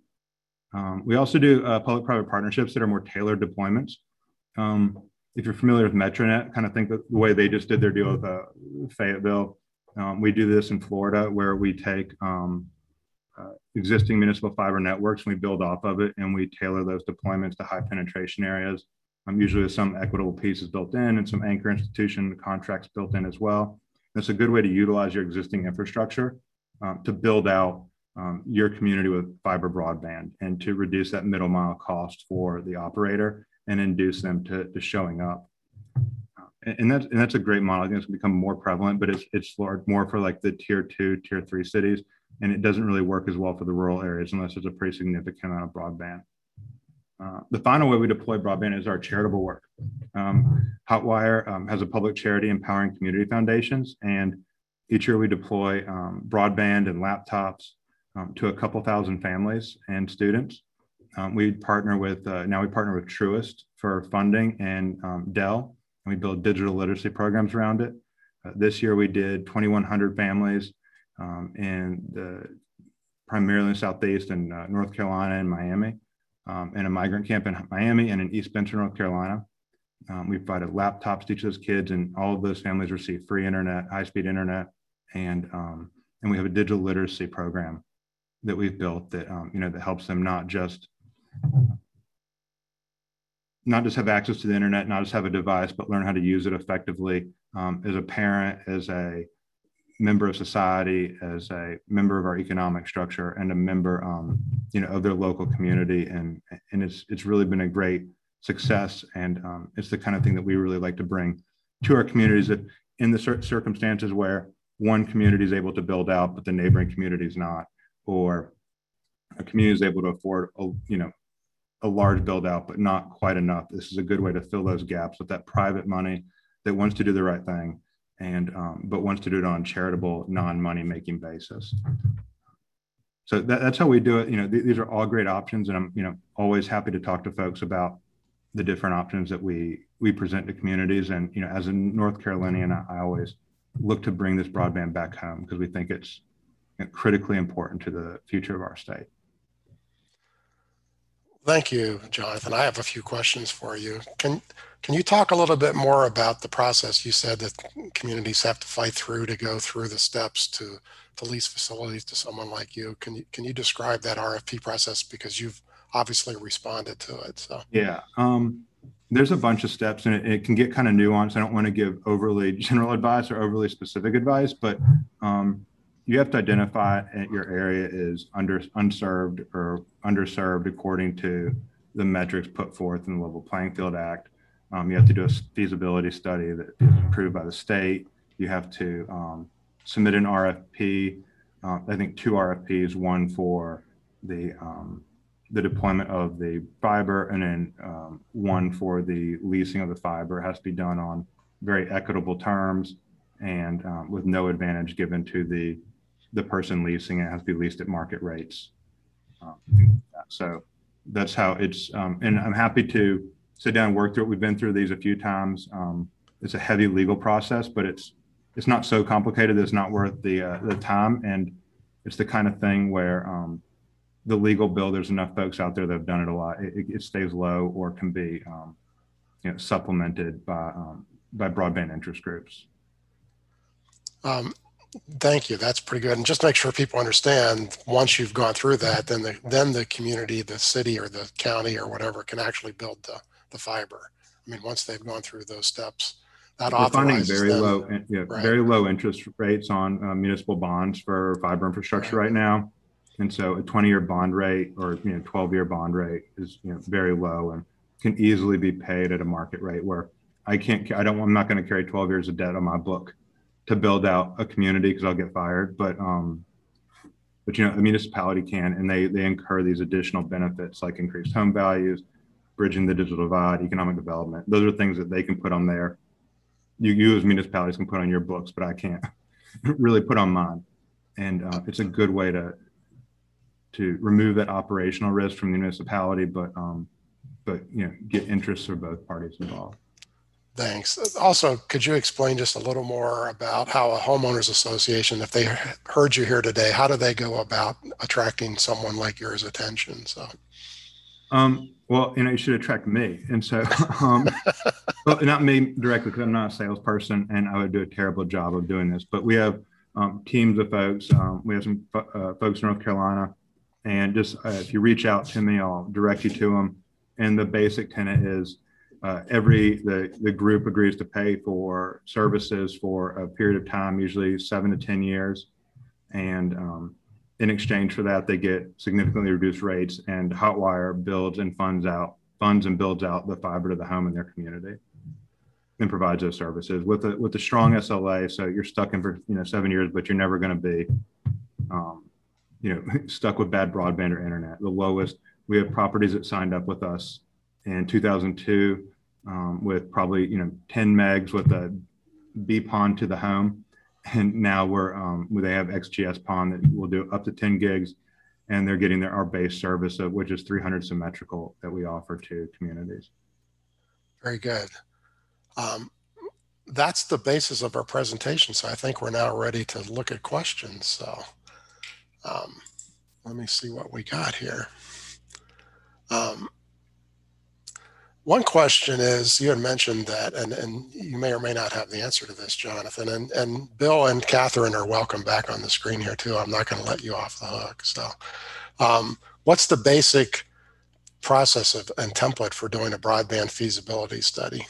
Um, we also do uh, public-private partnerships that are more tailored deployments. Um, if you're familiar with Metronet, kind of think that the way they just did their deal with uh, Fayetteville, um, we do this in Florida, where we take um, uh, existing municipal fiber networks and we build off of it, and we tailor those deployments to high penetration areas. Um, usually with some equitable pieces built in and some anchor institution contracts built in as well. It's a good way to utilize your existing infrastructure um, to build out um, your community with fiber broadband, and to reduce that middle mile cost for the operator and induce them to, to showing up. And, and, that's, and that's a great model. I think it's become more prevalent, but it's, it's more for like the tier two, tier three cities. And it doesn't really work as well for the rural areas unless there's a pretty significant amount of broadband. Uh, the final way we deploy broadband is our charitable work. Um, Hotwire um, has a public charity empowering community foundations, and each year we deploy um, broadband and laptops um, to a couple thousand families and students. Um, we partner with, uh, now we partner with Truist for funding, and um, Dell, and we build digital literacy programs around it. Uh, this year we did twenty-one hundred families um, in the, primarily in Southeast and uh, North Carolina and Miami. Um, and a migrant camp in Miami and in East Spencer, North Carolina. Um, we provided laptops to each of those kids, and all of those families receive free internet, high-speed internet, and um, and we have a digital literacy program that we've built that um, you know that helps them not just not just have access to the internet, not just have a device, but learn how to use it effectively um, as a parent, as a member of society, as a member of our economic structure, and a member, um, you know, of their local community. And, and it's, it's really been a great success. And um, it's the kind of thing that we really like to bring to our communities, that in the cir- circumstances where one community is able to build out, but the neighboring community is not, or a community is able to afford, a, you know, a large build out, but not quite enough. This is a good way to fill those gaps with that private money that wants to do the right thing, and um, but wants to do it on a charitable, non-money making basis. So that, that's how we do it. You know, th- these are all great options, and I'm, you know, always happy to talk to folks about the different options that we we present to communities. And you know, as a North Carolinian, I, I always look to bring this broadband back home, because we think it's you know, critically important to the future of our state. Thank you, Jonathan. I have a few questions for you. Can can you talk a little bit more about the process? You said that communities have to fight through to go through the steps to, to lease facilities to someone like you. Can you can you describe that R F P process, because you've obviously responded to it? So yeah, um, there's a bunch of steps, and it, it can get kind of nuanced. I don't want to give overly general advice or overly specific advice, but um, you have to identify that your area is under unserved or underserved according to the metrics put forth in the Level Playing Field Act. Um, you have to do a feasibility study that is approved by the state. You have to um, submit an R F P. Uh, I think two R F Ps, one for the um, the deployment of the fiber, and then um, one for the leasing of the fiber. It has to be done on very equitable terms, and um, with no advantage given to the the person leasing it. It has to be leased at market rates. Um, so that's how it's, um, and I'm happy to sit down and work through it. We've been through these a few times. Um, it's a heavy legal process, but it's it's not so complicated that it's not worth the uh, the time. And it's the kind of thing where um, the legal bill, there's enough folks out there that have done it a lot. It, it stays low or can be um, you know, supplemented by um, by broadband interest groups. Um, thank you. That's pretty good. And just make sure people understand, once you've gone through that, then the then the community, the city or the county or whatever can actually build the, the fiber. I mean, once they've gone through those steps, that We're finding authorizes very them. low, yeah, Right. very low interest rates on uh, municipal bonds for fiber infrastructure right. right now. And so a twenty year bond rate or, you know, twelve year bond rate is, you know, very low and can easily be paid at a market rate where I can't, I don't, I'm not going to carry twelve years of debt on my book to build out a community because I'll get fired. But, um, but, you know, the municipality can, and they, they incur these additional benefits like increased home values, bridging the digital divide, economic development. Those are things that they can put on there. You, you as municipalities can put on your books, but I can't really put on mine. And uh, it's a good way to, to remove that operational risk from the municipality, but, um, but, you know, get interest for both parties involved. Thanks. Also, could you explain just a little more about how a homeowners association, if they heard you here today, how do they go about attracting someone like yours attention? So, um, well, you know, you should attract me. And so, um, well, not me directly, because I'm not a salesperson and I would do a terrible job of doing this, but we have um, teams of folks. Um, we have some uh, folks in North Carolina, and just uh, if you reach out to me, I'll direct you to them. And the basic tenet is uh, every, the, the group agrees to pay for services for a period of time, usually seven to ten years. And um, in exchange for that, they get significantly reduced rates, and Hotwire builds and funds out, funds and builds out the fiber to the home in their community and provides those services with a, with a strong S L A. So you're stuck in for, you know, seven years, but you're never going to be, um, you know, stuck with bad broadband or internet. The lowest, we have properties that signed up with us in two thousand two um, with probably, you know, ten megs with a B PON to the home. And now we're, um, they have X G S PON that will do up to ten gigs, and they're getting their, our base service, of, which is three hundred symmetrical that we offer to communities. very good. Um, that's the basis of our presentation. So I think we're now ready to look at questions. So um, let me see what we got here. Um, one question is, you had mentioned that, and, and you may or may not have the answer to this, Jonathan, and, and Bill and Catherine are welcome back on the screen here too. I'm not going to let you off the hook. So um, what's the basic process of, and template for doing a broadband feasibility study?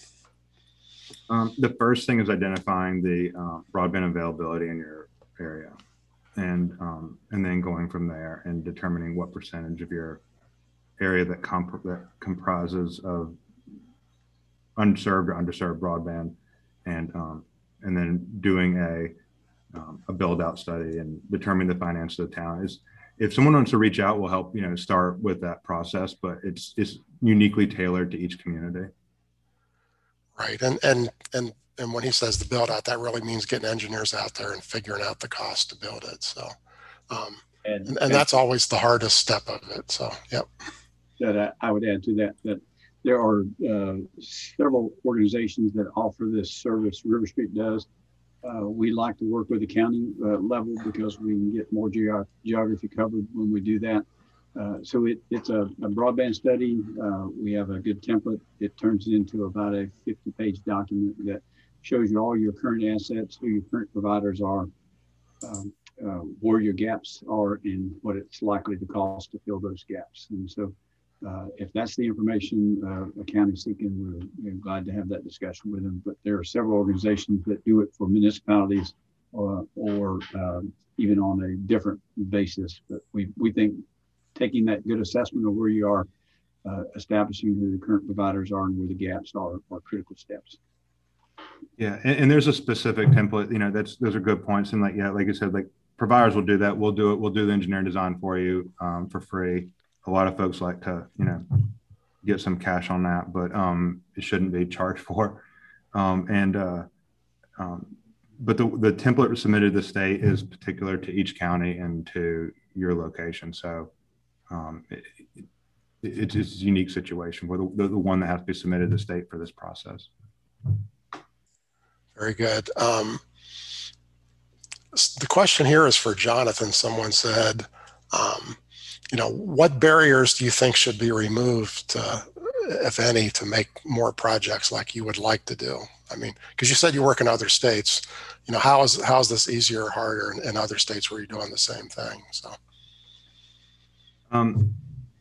Um, the first thing is identifying the uh, broadband availability in your area, and um, and then going from there and determining what percentage of your area that, comp that comprises of unserved or underserved broadband, and um, and then doing a um, a build out study and determining the finance of the town. Is if someone wants to reach out, we'll help, you know, start with that process, but it's it's uniquely tailored to each community. Right, and and and and when he says the build out, that really means getting engineers out there and figuring out the cost to build it. So, um, and, and, and that's always the hardest step of it. So, yep. That I, I would add to that that there are uh, several organizations that offer this service. River Street does. Uh, we like to work with the county uh, level because we can get more geog geography covered when we do that. Uh, so it, it's a, a broadband study. Uh, we have a good template. It turns into about a fifty page document that shows you all your current assets, who your current providers are, um, uh, where your gaps are, and what it's likely to cost to fill those gaps. And so uh, if that's the information uh, a county is seeking, we're, we're glad to have that discussion with them. But there are several organizations that do it for municipalities uh, or uh, even on a different basis. But we, we think taking that good assessment of where you are, uh, establishing who the current providers are and where the gaps are, are critical steps. Yeah, and, and there's a specific template, you know, that's, those are good points. And like, yeah, like I said, like providers will do that. We'll do it. We'll do the engineering design for you um, for free. A lot of folks like to, you know, get some cash on that, but um, it shouldn't be charged for. Um, and uh, um, but the, the template submitted to the state is particular to each county and to your location. So um, it, it, it's, it's a unique situation where the, the, the one that has to be submitted to the state for this process. Very good. Um, the question here is for Jonathan. Someone said, um, you know, what barriers do you think should be removed, uh, if any, to make more projects like you would like to do? I mean, because you said you work in other states, you know, how is how is this easier or harder in, in other states where you're doing the same thing? So, um,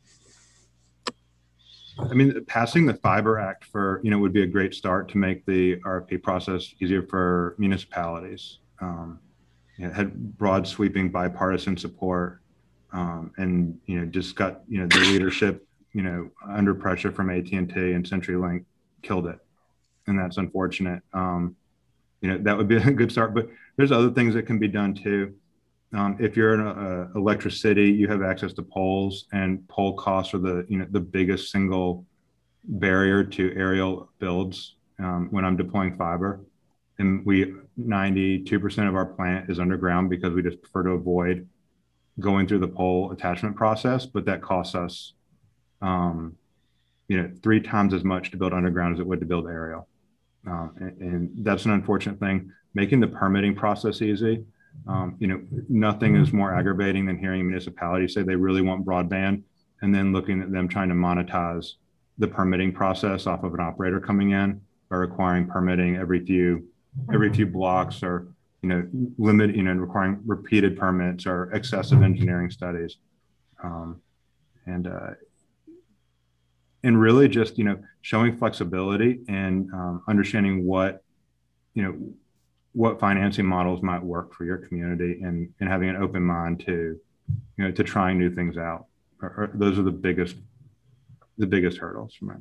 I mean, passing the Fiber Act for, you know, would be a great start to make the R F P process easier for municipalities. Um, it had broad sweeping bipartisan support, um, and, you know, just got, you know, the leadership, you know, under pressure from A T and T and CenturyLink killed it. And that's unfortunate. Um, you know, that would be a good start, but there's other things that can be done too. Um, if you're in a, a electricity, you have access to poles, and pole costs are the, you know, the biggest single barrier to aerial builds um, when I'm deploying fiber. And we, ninety-two percent of our plant is underground because we just prefer to avoid going through the pole attachment process, but that costs us, um, you know, three times as much to build underground as it would to build aerial. Um, and, and that's an unfortunate thing. Making the permitting process easy. Um, you know, nothing is more aggravating than hearing municipalities say they really want broadband and then looking at them trying to monetize the permitting process off of an operator coming in by requiring permitting every few every few blocks, or, you know, limit, you know, requiring repeated permits or excessive engineering studies. Um, and, uh, and really just, you know, showing flexibility and um, understanding what, you know, what financing models might work for your community, and, and having an open mind to, you know, to trying new things out. Or, or those are the biggest, the biggest hurdles for me.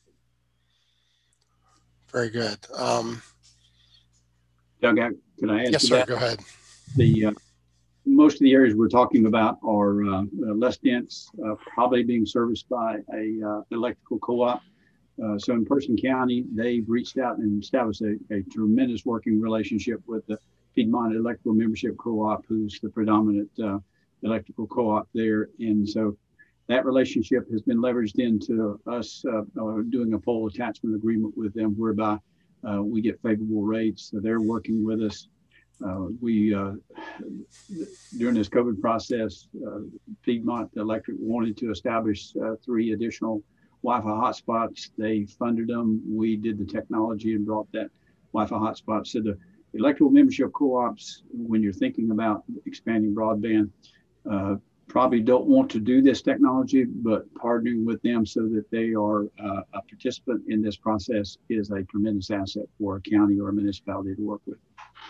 very good. Um, Doug, can I add yes, to sir. that? Go ahead. The uh, most of the areas we're talking about are uh, less dense, uh, probably being serviced by a uh, electrical co-op. Uh, so in Person County, they've reached out and established a, a tremendous working relationship with the Piedmont Electrical Membership Co-op, who's the predominant uh, electrical co-op there. And so that relationship has been leveraged into us uh, uh, doing a pole attachment agreement with them, whereby uh, we get favorable rates. So they're working with us. Uh, we, uh, during this COVID process, uh, Piedmont Electric wanted to establish uh, three additional Wi-Fi hotspots. They funded them. We did the technology and brought that Wi-Fi hotspot. So the electrical membership co-ops, when you're thinking about expanding broadband, uh, probably don't want to do this technology, but partnering with them so that they are uh, a participant in this process is a tremendous asset for a county or a municipality to work with.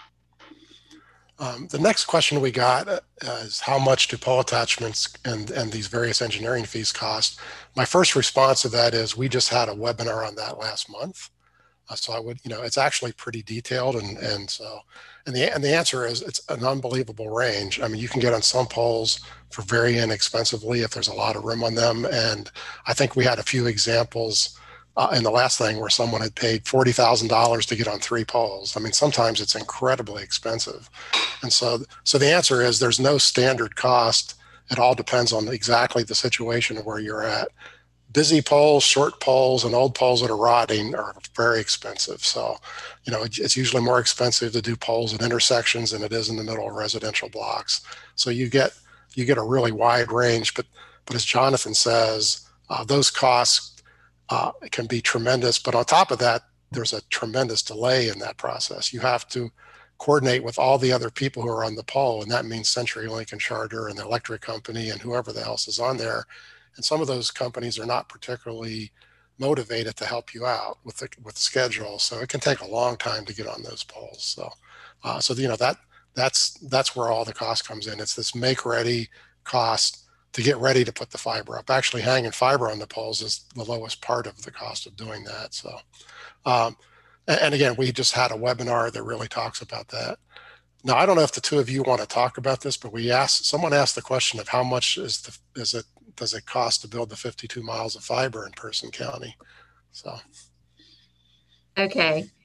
Um, the next question we got uh, is how much do pole attachments and, and these various engineering fees cost? My first response to that is we just had a webinar on that last month. Uh, so I would, you know, it's actually pretty detailed. And, and so, and the, and the answer is it's an unbelievable range. I mean, you can get on some poles for very inexpensively if there's a lot of room on them. And I think we had a few examples Uh, and the last thing where someone had paid forty thousand dollars to get on three poles. I mean, sometimes it's incredibly expensive. And so, so the answer is there's no standard cost. It all depends on exactly the situation where you're at. Busy poles, short poles, and old poles that are rotting are very expensive. So, you know, it, it's usually more expensive to do poles at intersections than it is in the middle of residential blocks. So you get, you get a really wide range, but, but as Jonathan says, uh, those costs Uh, it can be tremendous, but on top of that, there's a tremendous delay in that process. You have to coordinate with all the other people who are on the pole, and that means CenturyLink and Charter and the electric company and whoever the else is on there. And some of those companies are not particularly motivated to help you out with the with the schedule, so it can take a long time to get on those poles. So, uh, so you know that that's that's where all the cost comes in. It's this make-ready cost to get ready to put the fiber up. Actually, hanging fiber on the poles is the lowest part of the cost of doing that. So, um, and, and again, we just had a webinar that really talks about that. Now, I don't know if the two of you want to talk about this, but we asked, someone asked the question of how much is the, is it, does it cost to build the fifty-two miles of fiber in Person County? So. Okay.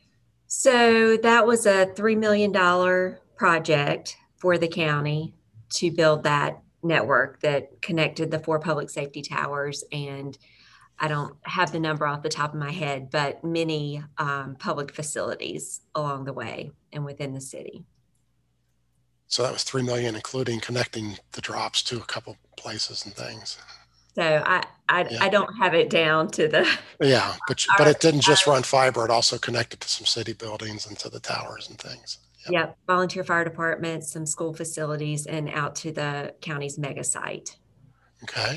So that was a three million dollars project for the county to build that network that connected the four public safety towers. And I don't have the number off the top of my head, but many um, public facilities along the way and within the city. So that was three million, including connecting the drops to a couple places and things. So I I, Yeah. I don't have it down to the. Yeah, but but it didn't just run fiber; it also connected to some city buildings and to the towers and things. Yep. Yep, volunteer fire departments, some school facilities, and out to the county's mega site. Okay.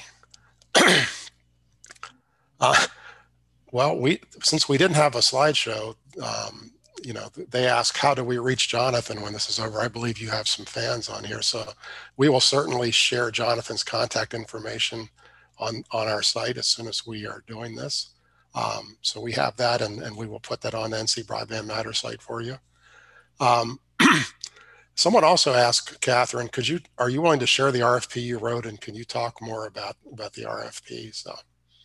uh, well, we since we didn't have a slideshow, um, you know, they ask, how do we reach Jonathan when this is over? I believe you have some fans on here, so we will certainly share Jonathan's contact information on on our site as soon as we are doing this. Um, so we have that, and, and we will put that on the N C Broadband Matters site for you. Um, someone also asked, Catherine, could you are you willing to share the R F P you wrote, and can you talk more about about the R F P? So.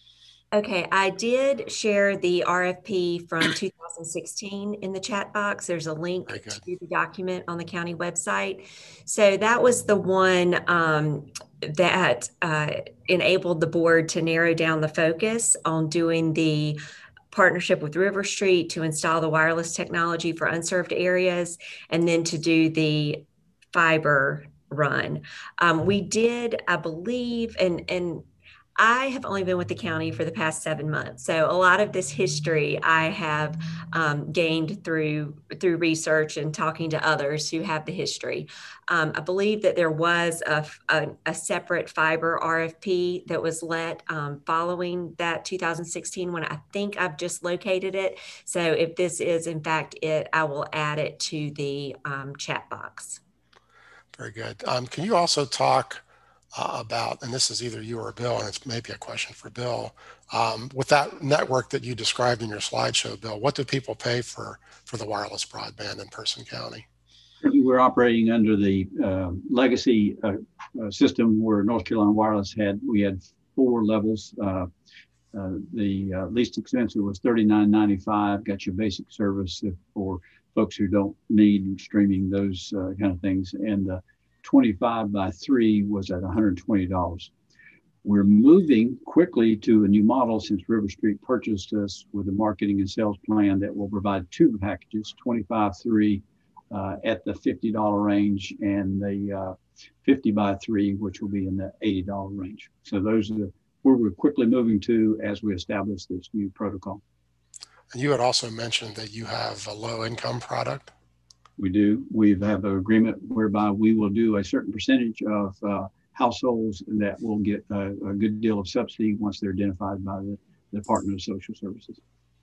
Okay, I did share the R F P from two thousand sixteen in the chat box. There's a link to the document on the county website. So that was the one um, that uh, enabled the board to narrow down the focus on doing the partnership with River Street to install the wireless technology for unserved areas, and then to do the fiber run. Um, we did, I believe, and and I have only been with the county for the past seven months. So a lot of this history I have um, gained through through research and talking to others who have the history. Um, I believe that there was a, a, a separate fiber R F P that was let um, following that two thousand sixteen one. I think I've just located it. So if this is in fact it, I will add it to the um, chat box. Very good. Um, can you also talk Uh, about, and this is either you or Bill, and it's maybe a question for Bill, um, with that network that you described in your slideshow, Bill, what do people pay for for the wireless broadband in Person County? We're operating under the uh, legacy uh, uh, system where North Carolina Wireless had, we had four levels. Uh, uh, the uh, least expensive was thirty-nine ninety-five, got your basic service for folks who don't need streaming, those uh, kind of things. And uh, twenty-five by three was at one hundred twenty dollars. We're moving quickly to a new model since River Street purchased us with a marketing and sales plan that will provide two packages, twenty-five three uh, at the fifty dollar range, and the uh, fifty by three, which will be in the eighty dollar range. So those are the, where we're quickly moving to as we establish this new protocol. And you had also mentioned that you have a low income product. We do. We have an agreement whereby we will do a certain percentage of uh, households that will get a, a good deal of subsidy once they're identified by the, the Department of Social Services.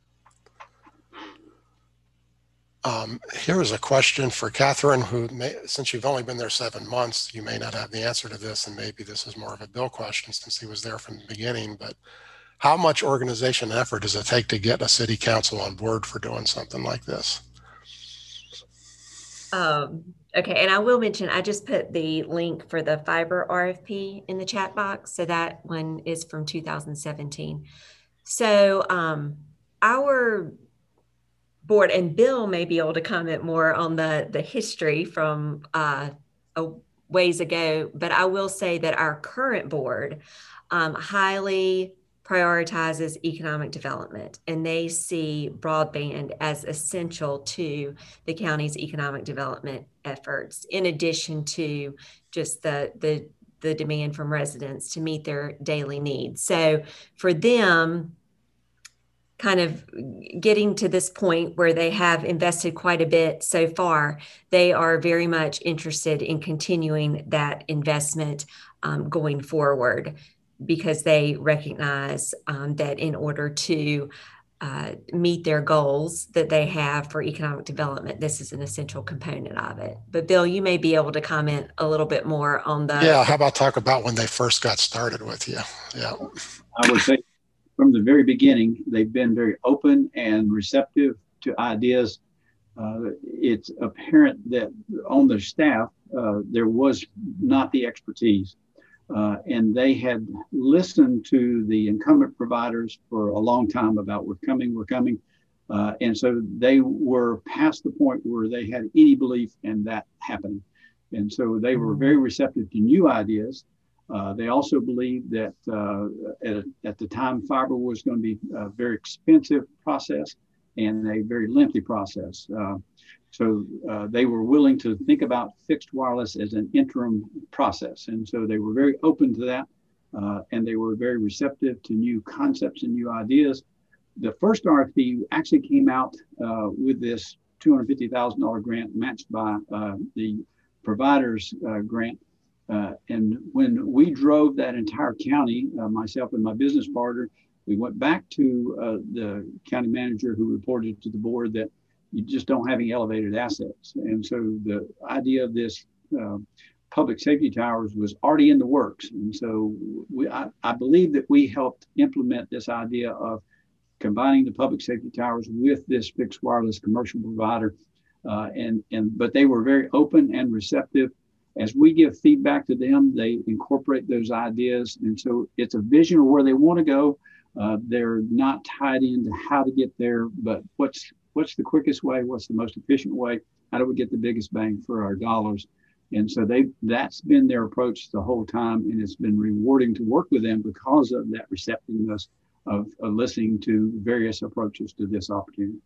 Um, here is a question for Catherine, who may, since you've only been there seven months, you may not have the answer to this, and maybe this is more of a Bill question since he was there from the beginning, but how much organization and effort does it take to get a city council on board for doing something like this? Um, okay, and I will mention, I just put the link for the fiber R F P in the chat box. So that one is from two thousand seventeen. So um, our board, and Bill may be able to comment more on the, the history from uh, a ways ago, but I will say that our current board um, highly prioritizes economic development, and they see broadband as essential to the county's economic development efforts, in addition to just the, the, the demand from residents to meet their daily needs. So for them, kind of getting to this point where they have invested quite a bit so far, they are very much interested in continuing that investment um, going forward, because they recognize um, that in order to uh, meet their goals that they have for economic development, this is an essential component of it. But Bill, you may be able to comment a little bit more on the- Yeah, how about talk about when they first got started with you? Yeah. I would say from the very beginning, they've been very open and receptive to ideas. Uh, it's apparent that on their staff, uh, there was not the expertise. Uh, and they had listened to the incumbent providers for a long time about we're coming, we're coming. Uh, and so they were past the point where they had any belief in that happening. And so they were very receptive to new ideas. Uh, they also believed that uh, at, at the time, fiber was going to be a very expensive process and a very lengthy process. Uh, so uh, they were willing to think about fixed wireless as an interim process. And so they were very open to that. Uh, and they were very receptive to new concepts and new ideas. The first R F P actually came out uh, with this two hundred fifty thousand dollars grant matched by uh, the provider's uh, grant. Uh, and when we drove that entire county, uh, myself and my business partner, we went back to uh, the county manager who reported to the board that you just don't have any elevated assets. And so the idea of this uh, public safety towers was already in the works. And so we, I, I believe that we helped implement this idea of combining the public safety towers with this fixed wireless commercial provider. Uh, and, and, but they were very open and receptive. As we give feedback to them, they incorporate those ideas. And so it's a vision of where they want to go. Uh, they're not tied into how to get there, but what's, what's the quickest way? What's the most efficient way? How do we get the biggest bang for our dollars? And so they that's been their approach the whole time. And it's been rewarding to work with them because of that receptiveness of, of listening to various approaches to this opportunity.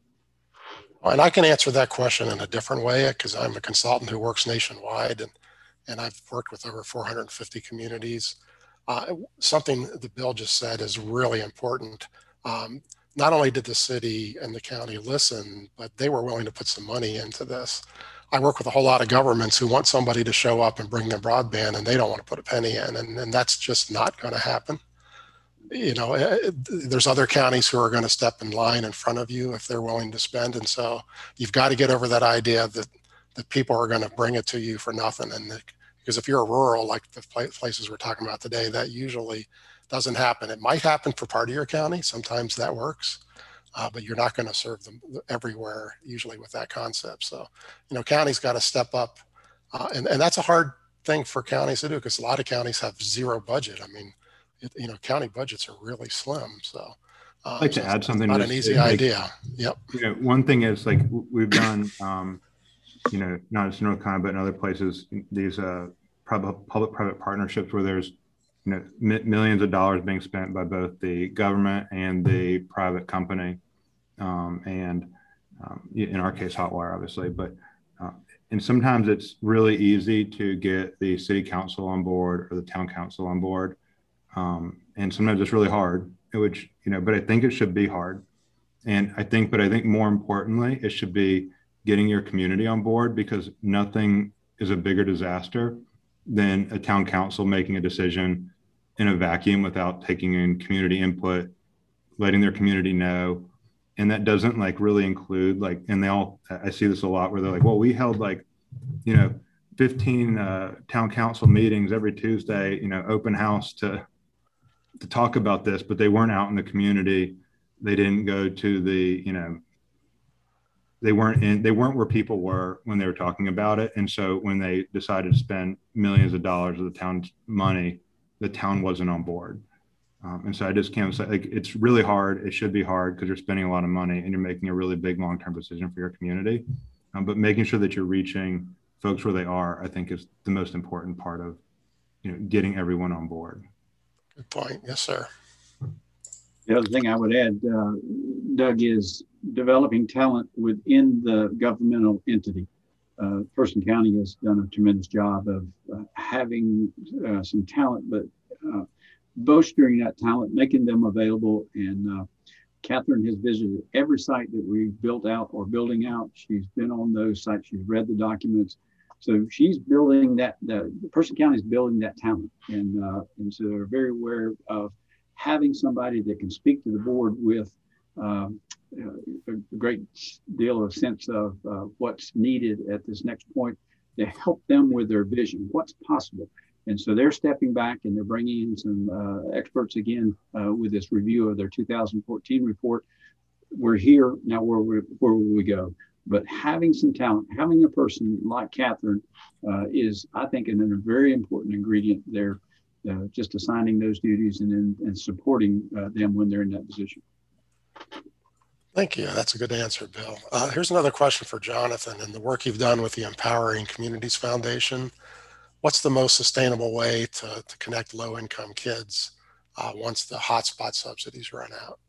And I can answer that question in a different way because I'm a consultant who works nationwide, and, and I've worked with over four hundred fifty communities. Uh, something that Bill just said is really important. Um, not only did the city and the county listen, but they were willing to put some money into this. I work with a whole lot of governments who want somebody to show up and bring them broadband, and they don't want to put a penny in, and, and that's just not going to happen. You know, it, there's other counties who are going to step in line in front of you if they're willing to spend. And so you've got to get over that idea that, that people are going to bring it to you for nothing. And that, because if you're a rural, like the places we're talking about today, that usually doesn't happen. It might happen for part of your county. Sometimes that works, uh, but you're not going to serve them everywhere, usually with that concept. So, you know, counties got to step up. Uh, and, and that's a hard thing for counties to do because a lot of counties have zero budget. I mean, It, you know, county budgets are really slim. So uh, I'd like so to add something. Not an easy like, idea. Yep. You know, one thing is like we've done, um, you know, not just in North Carolina, but in other places, these uh, public-private partnerships where there's, you know, mi- millions of dollars being spent by both the government and the private company. Um, and um, in our case, Hotwire, obviously, but uh, and sometimes it's really easy to get the city council on board or the town council on board. Um, and sometimes it's really hard, which, you know, but I think it should be hard. And I think, but I think more importantly, it should be getting your community on board, because nothing is a bigger disaster than a town council making a decision in a vacuum without taking in community input, letting their community know. And that doesn't like really include like, and they all, I see this a lot where they're like, well, we held like, you know, fifteen uh, town council meetings every Tuesday, you know, open house to, to talk about this, but they weren't out in the community. They didn't go to the, you know, they weren't in, they weren't where people were when they were talking about it. And so when they decided to spend millions of dollars of the town's money, the town wasn't on board. Um, and so I just can't say, like, it's really hard. It should be hard because you're spending a lot of money and you're making a really big long-term decision for your community. Um, but making sure that you're reaching folks where they are, I think, is the most important part of, you know, getting everyone on board. Good point. Yes, sir. The other thing I would add, uh, Doug, is developing talent within the governmental entity. Uh, Person County has done a tremendous job of uh, having uh, some talent, but uh, bolstering that talent, making them available. And uh, Catherine has visited every site that we've built out or building out. She's been on those sites. She's read the documents. So she's building that, the, the Person County is building that talent. And, uh, and so they're very aware of having somebody that can speak to the board with um, uh, a great deal of sense of uh, what's needed at this next point to help them with their vision, what's possible. And so they're stepping back and they're bringing in some uh, experts again uh, with this review of their two thousand fourteen report. We're here now. Where we, where will we go? But having some talent, having a person like Catherine uh, is, I think, an, a very important ingredient there. Uh, just assigning those duties and then and supporting uh, them when they're in that position. Thank you. That's a good answer, Bill. Uh, here's another question for Jonathan. In the work you've done with the Empowering Communities Foundation, what's the most sustainable way to, to connect low-income kids uh, once the hotspot subsidies run out?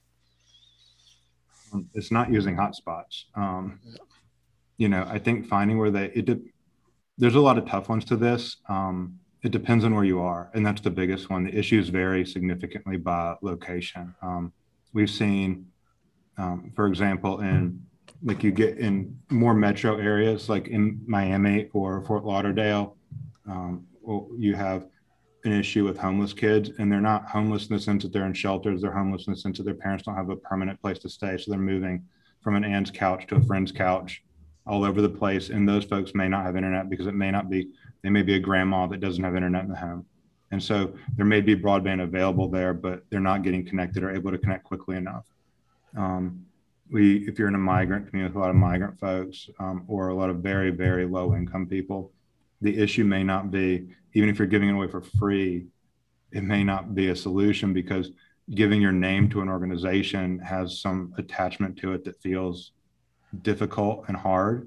It's not using hotspots. Um, yeah. You know, I think finding where they, it, there's a lot of tough ones to this. Um, it depends on where you are. And that's the biggest one. The issues vary significantly by location. Um, we've seen, um, for example, in like you get in more metro areas, like in Miami or Fort Lauderdale, um, you have an issue with homeless kids, and they're not homeless in the sense that they're in shelters. They're homeless in the sense that their parents don't have a permanent place to stay. So they're moving from an aunt's couch to a friend's couch all over the place. And those folks may not have internet because it may not be, they may be a grandma that doesn't have internet in the home. And so there may be broadband available there, but they're not getting connected or able to connect quickly enough. Um, we, if you're in a migrant community with a lot of migrant folks um, or a lot of very, very low income people, the issue may not be, even if you're giving it away for free, it may not be a solution because giving your name to an organization has some attachment to it that feels difficult and hard.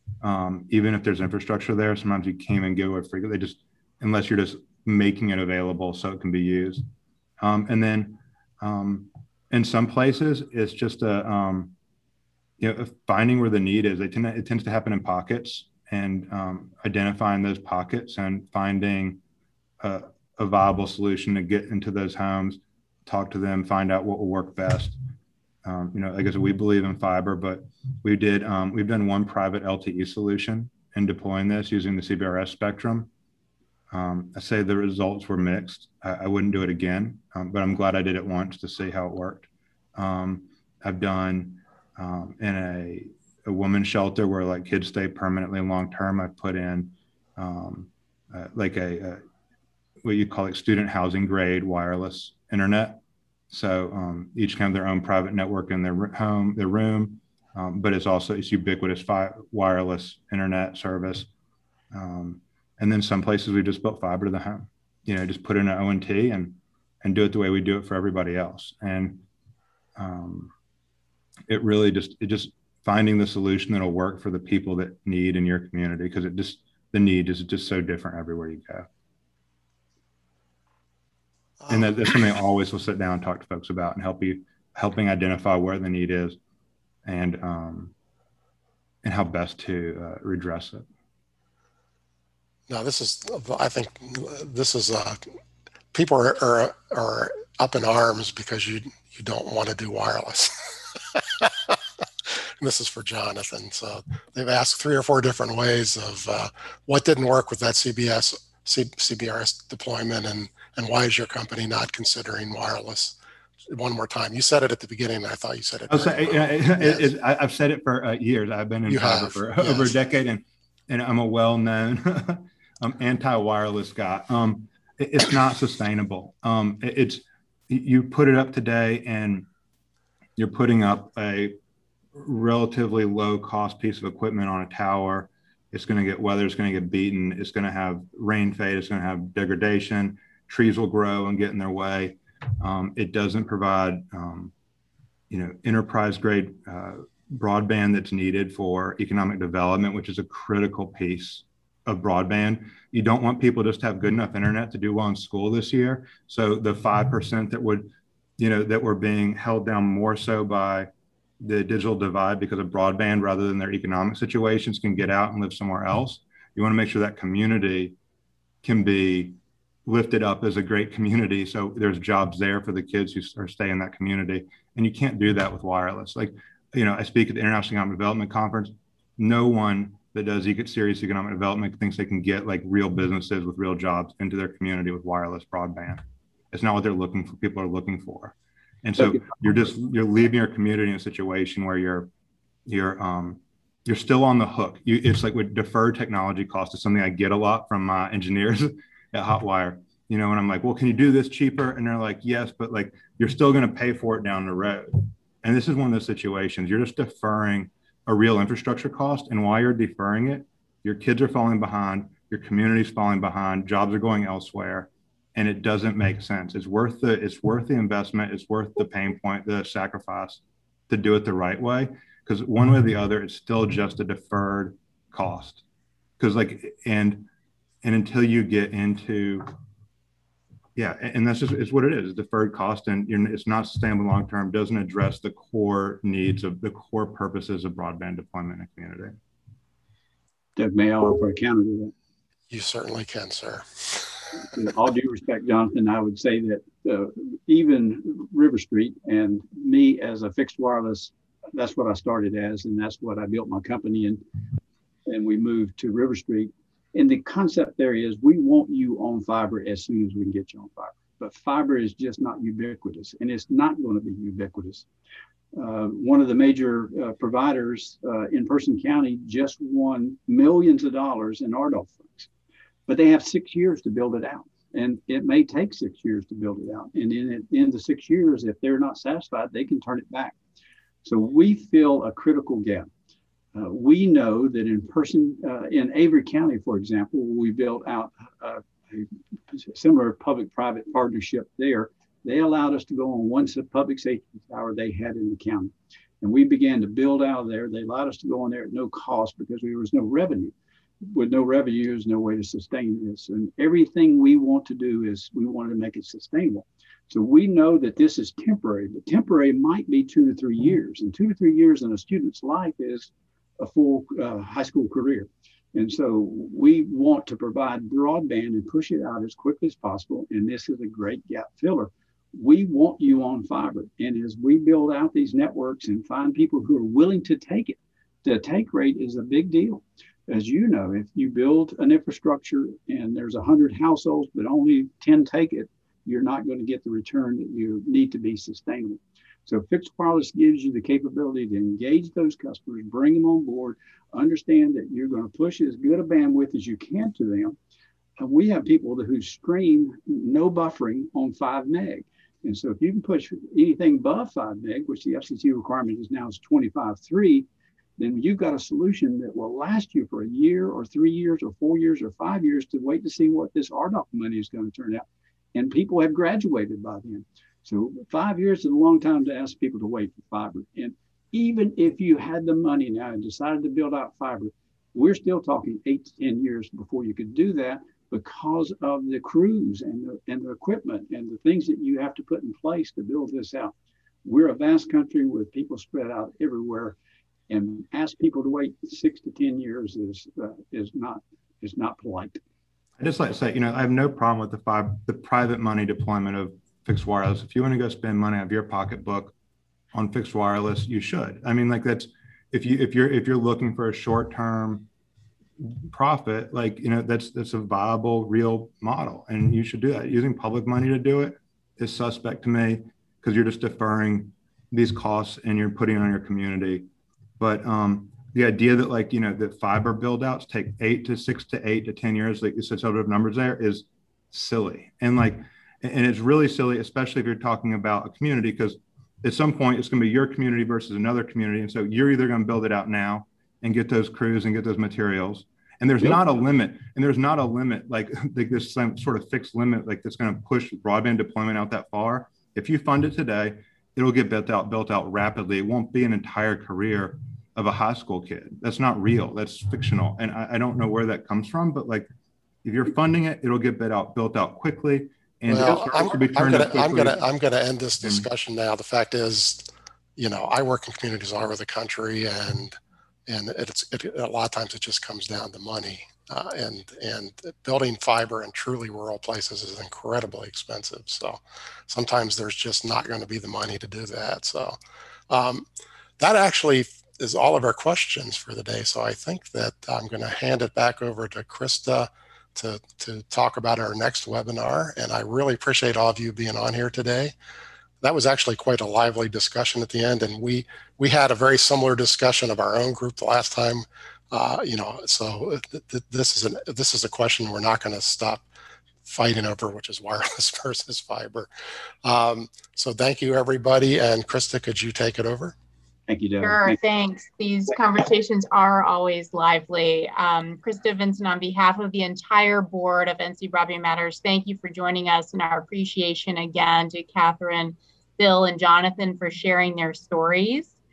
Um, even if there's infrastructure there, sometimes you can't even give it free. They just, unless you're just making it available so it can be used. Um, and then um, in some places, it's just a, um, you know, finding where the need is. They tend to, it tends to happen in pockets, and um, identifying those pockets and finding a, a viable solution to get into those homes, talk to them, find out what will work best. Um, you know, like I said, we believe in fiber, but we did, um, we've done one private L T E solution in deploying this using the C B R S spectrum. Um, I say the results were mixed. I, I wouldn't do it again, um, but I'm glad I did it once to see how it worked. Um, I've done um, in a, a women's shelter where like kids stay permanently long-term. I put in um, uh, like a, a, what you call like student housing grade wireless internet. So um, each can have their own private network in their home, their room, um, but it's also, it's ubiquitous fi- wireless internet service. Um, and then some places we just built fiber to the home, you know, just put in an O N T and, and do it the way we do it for everybody else. And um, it really just, it just finding the solution that'll work for the people that need in your community, because it just, the need is just so different everywhere you go. And that, that's something I always will sit down and talk to folks about and help you, helping identify where the need is and um, and how best to uh, redress it. No, this is, I think this is, uh, people are, are, are up in arms because you, you don't want to do wireless. And this is for Jonathan. So they've asked three or four different ways of uh, what didn't work with that C B S, C, CBRS deployment, and, and why is your company not considering wireless? One more time. You said it at the beginning. And I thought you said it. Say, well. it, it, yes. it, I've said it for uh, years. I've been in you fiber have, for yes. over a decade, and, and I'm a well-known um, anti-wireless guy. Um, it, it's not sustainable. Um, it, it's, you put it up today and you're putting up a relatively low cost piece of equipment on a tower. It's going to get weather, it's going to get beaten, it's going to have rain fade, it's going to have degradation, trees will grow and get in their way. Um, it doesn't provide, um, you know, enterprise grade uh, broadband that's needed for economic development, which is a critical piece of broadband. You don't want people just to have good enough internet to do well in school this year. So the five percent that would, you know, that were being held down more so by the digital divide because of broadband rather than their economic situations can get out and live somewhere else. You want to make sure that community can be lifted up as a great community. So there's jobs there for the kids who are stay in that community. And you can't do that with wireless. Like, you know, I speak at the International Economic Development Conference. No one that does serious economic development thinks they can get like real businesses with real jobs into their community with wireless broadband. It's not what they're looking for. People are looking for. And so you're just, you're leaving your community in a situation where you're, you're, um, you're still on the hook. You, it's like with deferred technology cost is something I get a lot from my engineers at Hotwire, you know, and I'm like, well, can you do this cheaper? And they're like, yes, but like, you're still going to pay for it down the road. And this is one of those situations, you're just deferring a real infrastructure cost. And while you're deferring it, your kids are falling behind, your community's falling behind, jobs are going elsewhere. And it doesn't make sense. It's worth the, it's worth the investment. It's worth the pain point, the sacrifice. to do it the right way. Because one way or the other, it's still just a deferred cost. Because like, and, and until you get into, yeah, and that's just, it's what it is, deferred cost, and you're, it's not sustainable long-term, doesn't address the core needs of the core purposes of broadband deployment in the community. Doug, may I offer a counter to that? You certainly can, sir. In all due respect, Jonathan, I would say that uh, even River Street and me as a fixed wireless, that's what I started as, and that's what I built my company in. And we moved to River Street. And the concept there is we want you on fiber as soon as we can get you on fiber. But fiber is just not ubiquitous, and it's not going to be ubiquitous. Uh, one of the major uh, providers uh, in Person County just won millions of dollars in R D O F funds, but they have six years to build it out. And it may take six years to build it out. And in, in the six years, if they're not satisfied, they can turn it back. So we fill a critical gap. Uh, we know that in person, uh, in Avery County, for example, we built out uh, a similar public-private partnership there. They allowed us to go on one public safety tower they had in the county. And we began to build out there. They allowed us to go on there at no cost because there was no revenue. With no revenue, there's no way to sustain this. And everything we want to do is we want to make it sustainable. So we know that this is temporary, but temporary might be two to three years. And two to three years in a student's life is a full uh, high school career. And so we want to provide broadband and push it out as quickly as possible. And this is a great gap filler. We want you on fiber. And as we build out these networks and find people who are willing to take it, the take rate is a big deal. As you know, if you build an infrastructure and there's one hundred households, but only ten take it, you're not going to get the return that you need to be sustainable. So fixed wireless gives you the capability to engage those customers, bring them on board, understand that you're going to push as good a bandwidth as you can to them. And we have people who stream no buffering on five meg. And so if you can push anything above five meg, which the F C C requirement is now is twenty-five three, then you've got a solution that will last you for a year or three years or four years or five years to wait to see what this R D O F money is going to turn out. And people have graduated by then. So five years is a long time to ask people to wait for fiber. And even if you had the money now and decided to build out fiber, we're still talking eight to ten years before you could do that because of the crews and the, and the equipment and the things that you have to put in place to build this out. We're a vast country with people spread out everywhere, and ask people to wait six to ten years is uh, is not is not polite. I just like to say, you know, I have no problem with the five, the private money deployment of fixed wireless. If you want to go spend money out of your pocketbook on fixed wireless, you should. I mean, like that's, if you, if you're, if you're looking for a short-term profit, like, you know, that's, that's a viable, real model, and you should do that. Using public money to do it is suspect to me because you're just deferring these costs and you're putting it on your community. But um, the idea that, like, you know, that fiber build outs take eight to six to eight to ten years, like you said, sort of numbers there, is silly. And like, and it's really silly, especially if you're talking about a community, because at some point it's going to be your community versus another community. And so you're either going to build it out now and get those crews and get those materials. And there's yep. not a limit. And there's not a limit, like, like this sort of fixed limit, like that's going to push broadband deployment out that far. If you fund it today, it'll get built out, built out rapidly. It won't be an entire career of a high school kid. That's not real. That's fictional. And I, I don't know where that comes from, but like, if you're funding it, it'll get built out, built out quickly. And well, I'm, I'm gonna, I'm gonna, I'm gonna end this discussion now. The fact is, you know, I work in communities all over the country, and and it's it, a lot of times it just comes down to money. Uh, and and building fiber in truly rural places is incredibly expensive. So sometimes there's just not going to be the money to do that. So um, that actually is all of our questions for the day. So I think that I'm going to hand it back over to Krista to, to talk about our next webinar. And I really appreciate all of you being on here today. That was actually quite a lively discussion at the end. And we, we had a very similar discussion of our own group the last time, uh, you know, so th th this is an, this is a question we're not going to stop fighting over, which is wireless versus fiber. Um, so thank you, everybody. And Krista, could you take it over? Thank you, Doug. Sure, thanks. These conversations are always lively. Um, Krista Vincent, on behalf of the entire board of N C Broadband Matters, thank you for joining us, and our appreciation again to Catherine, Bill, and Jonathan for sharing their stories.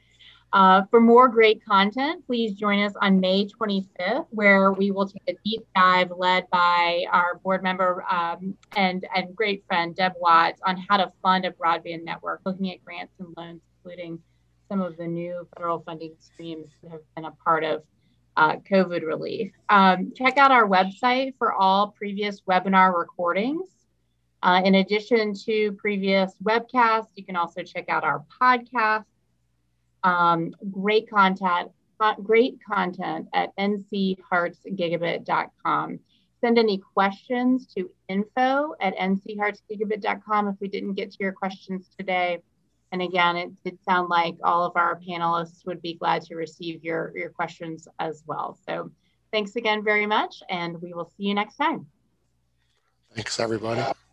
Uh, for more great content, please join us on May twenty-fifth, where we will take a deep dive led by our board member um, and, and great friend, Deb Watts, on how to fund a broadband network, looking at grants and loans, including some of the new federal funding streams that have been a part of uh, COVID relief. Um, check out our website for all previous webinar recordings. Uh, in addition to previous webcasts, you can also check out our podcast. Um, great content, great content at n c hearts gigabit dot com. Send any questions to info at n c hearts gigabit dot com if we didn't get to your questions today. And again, it did sound like all of our panelists would be glad to receive your, your questions as well. So thanks again very much, and we will see you next time. Thanks, everybody.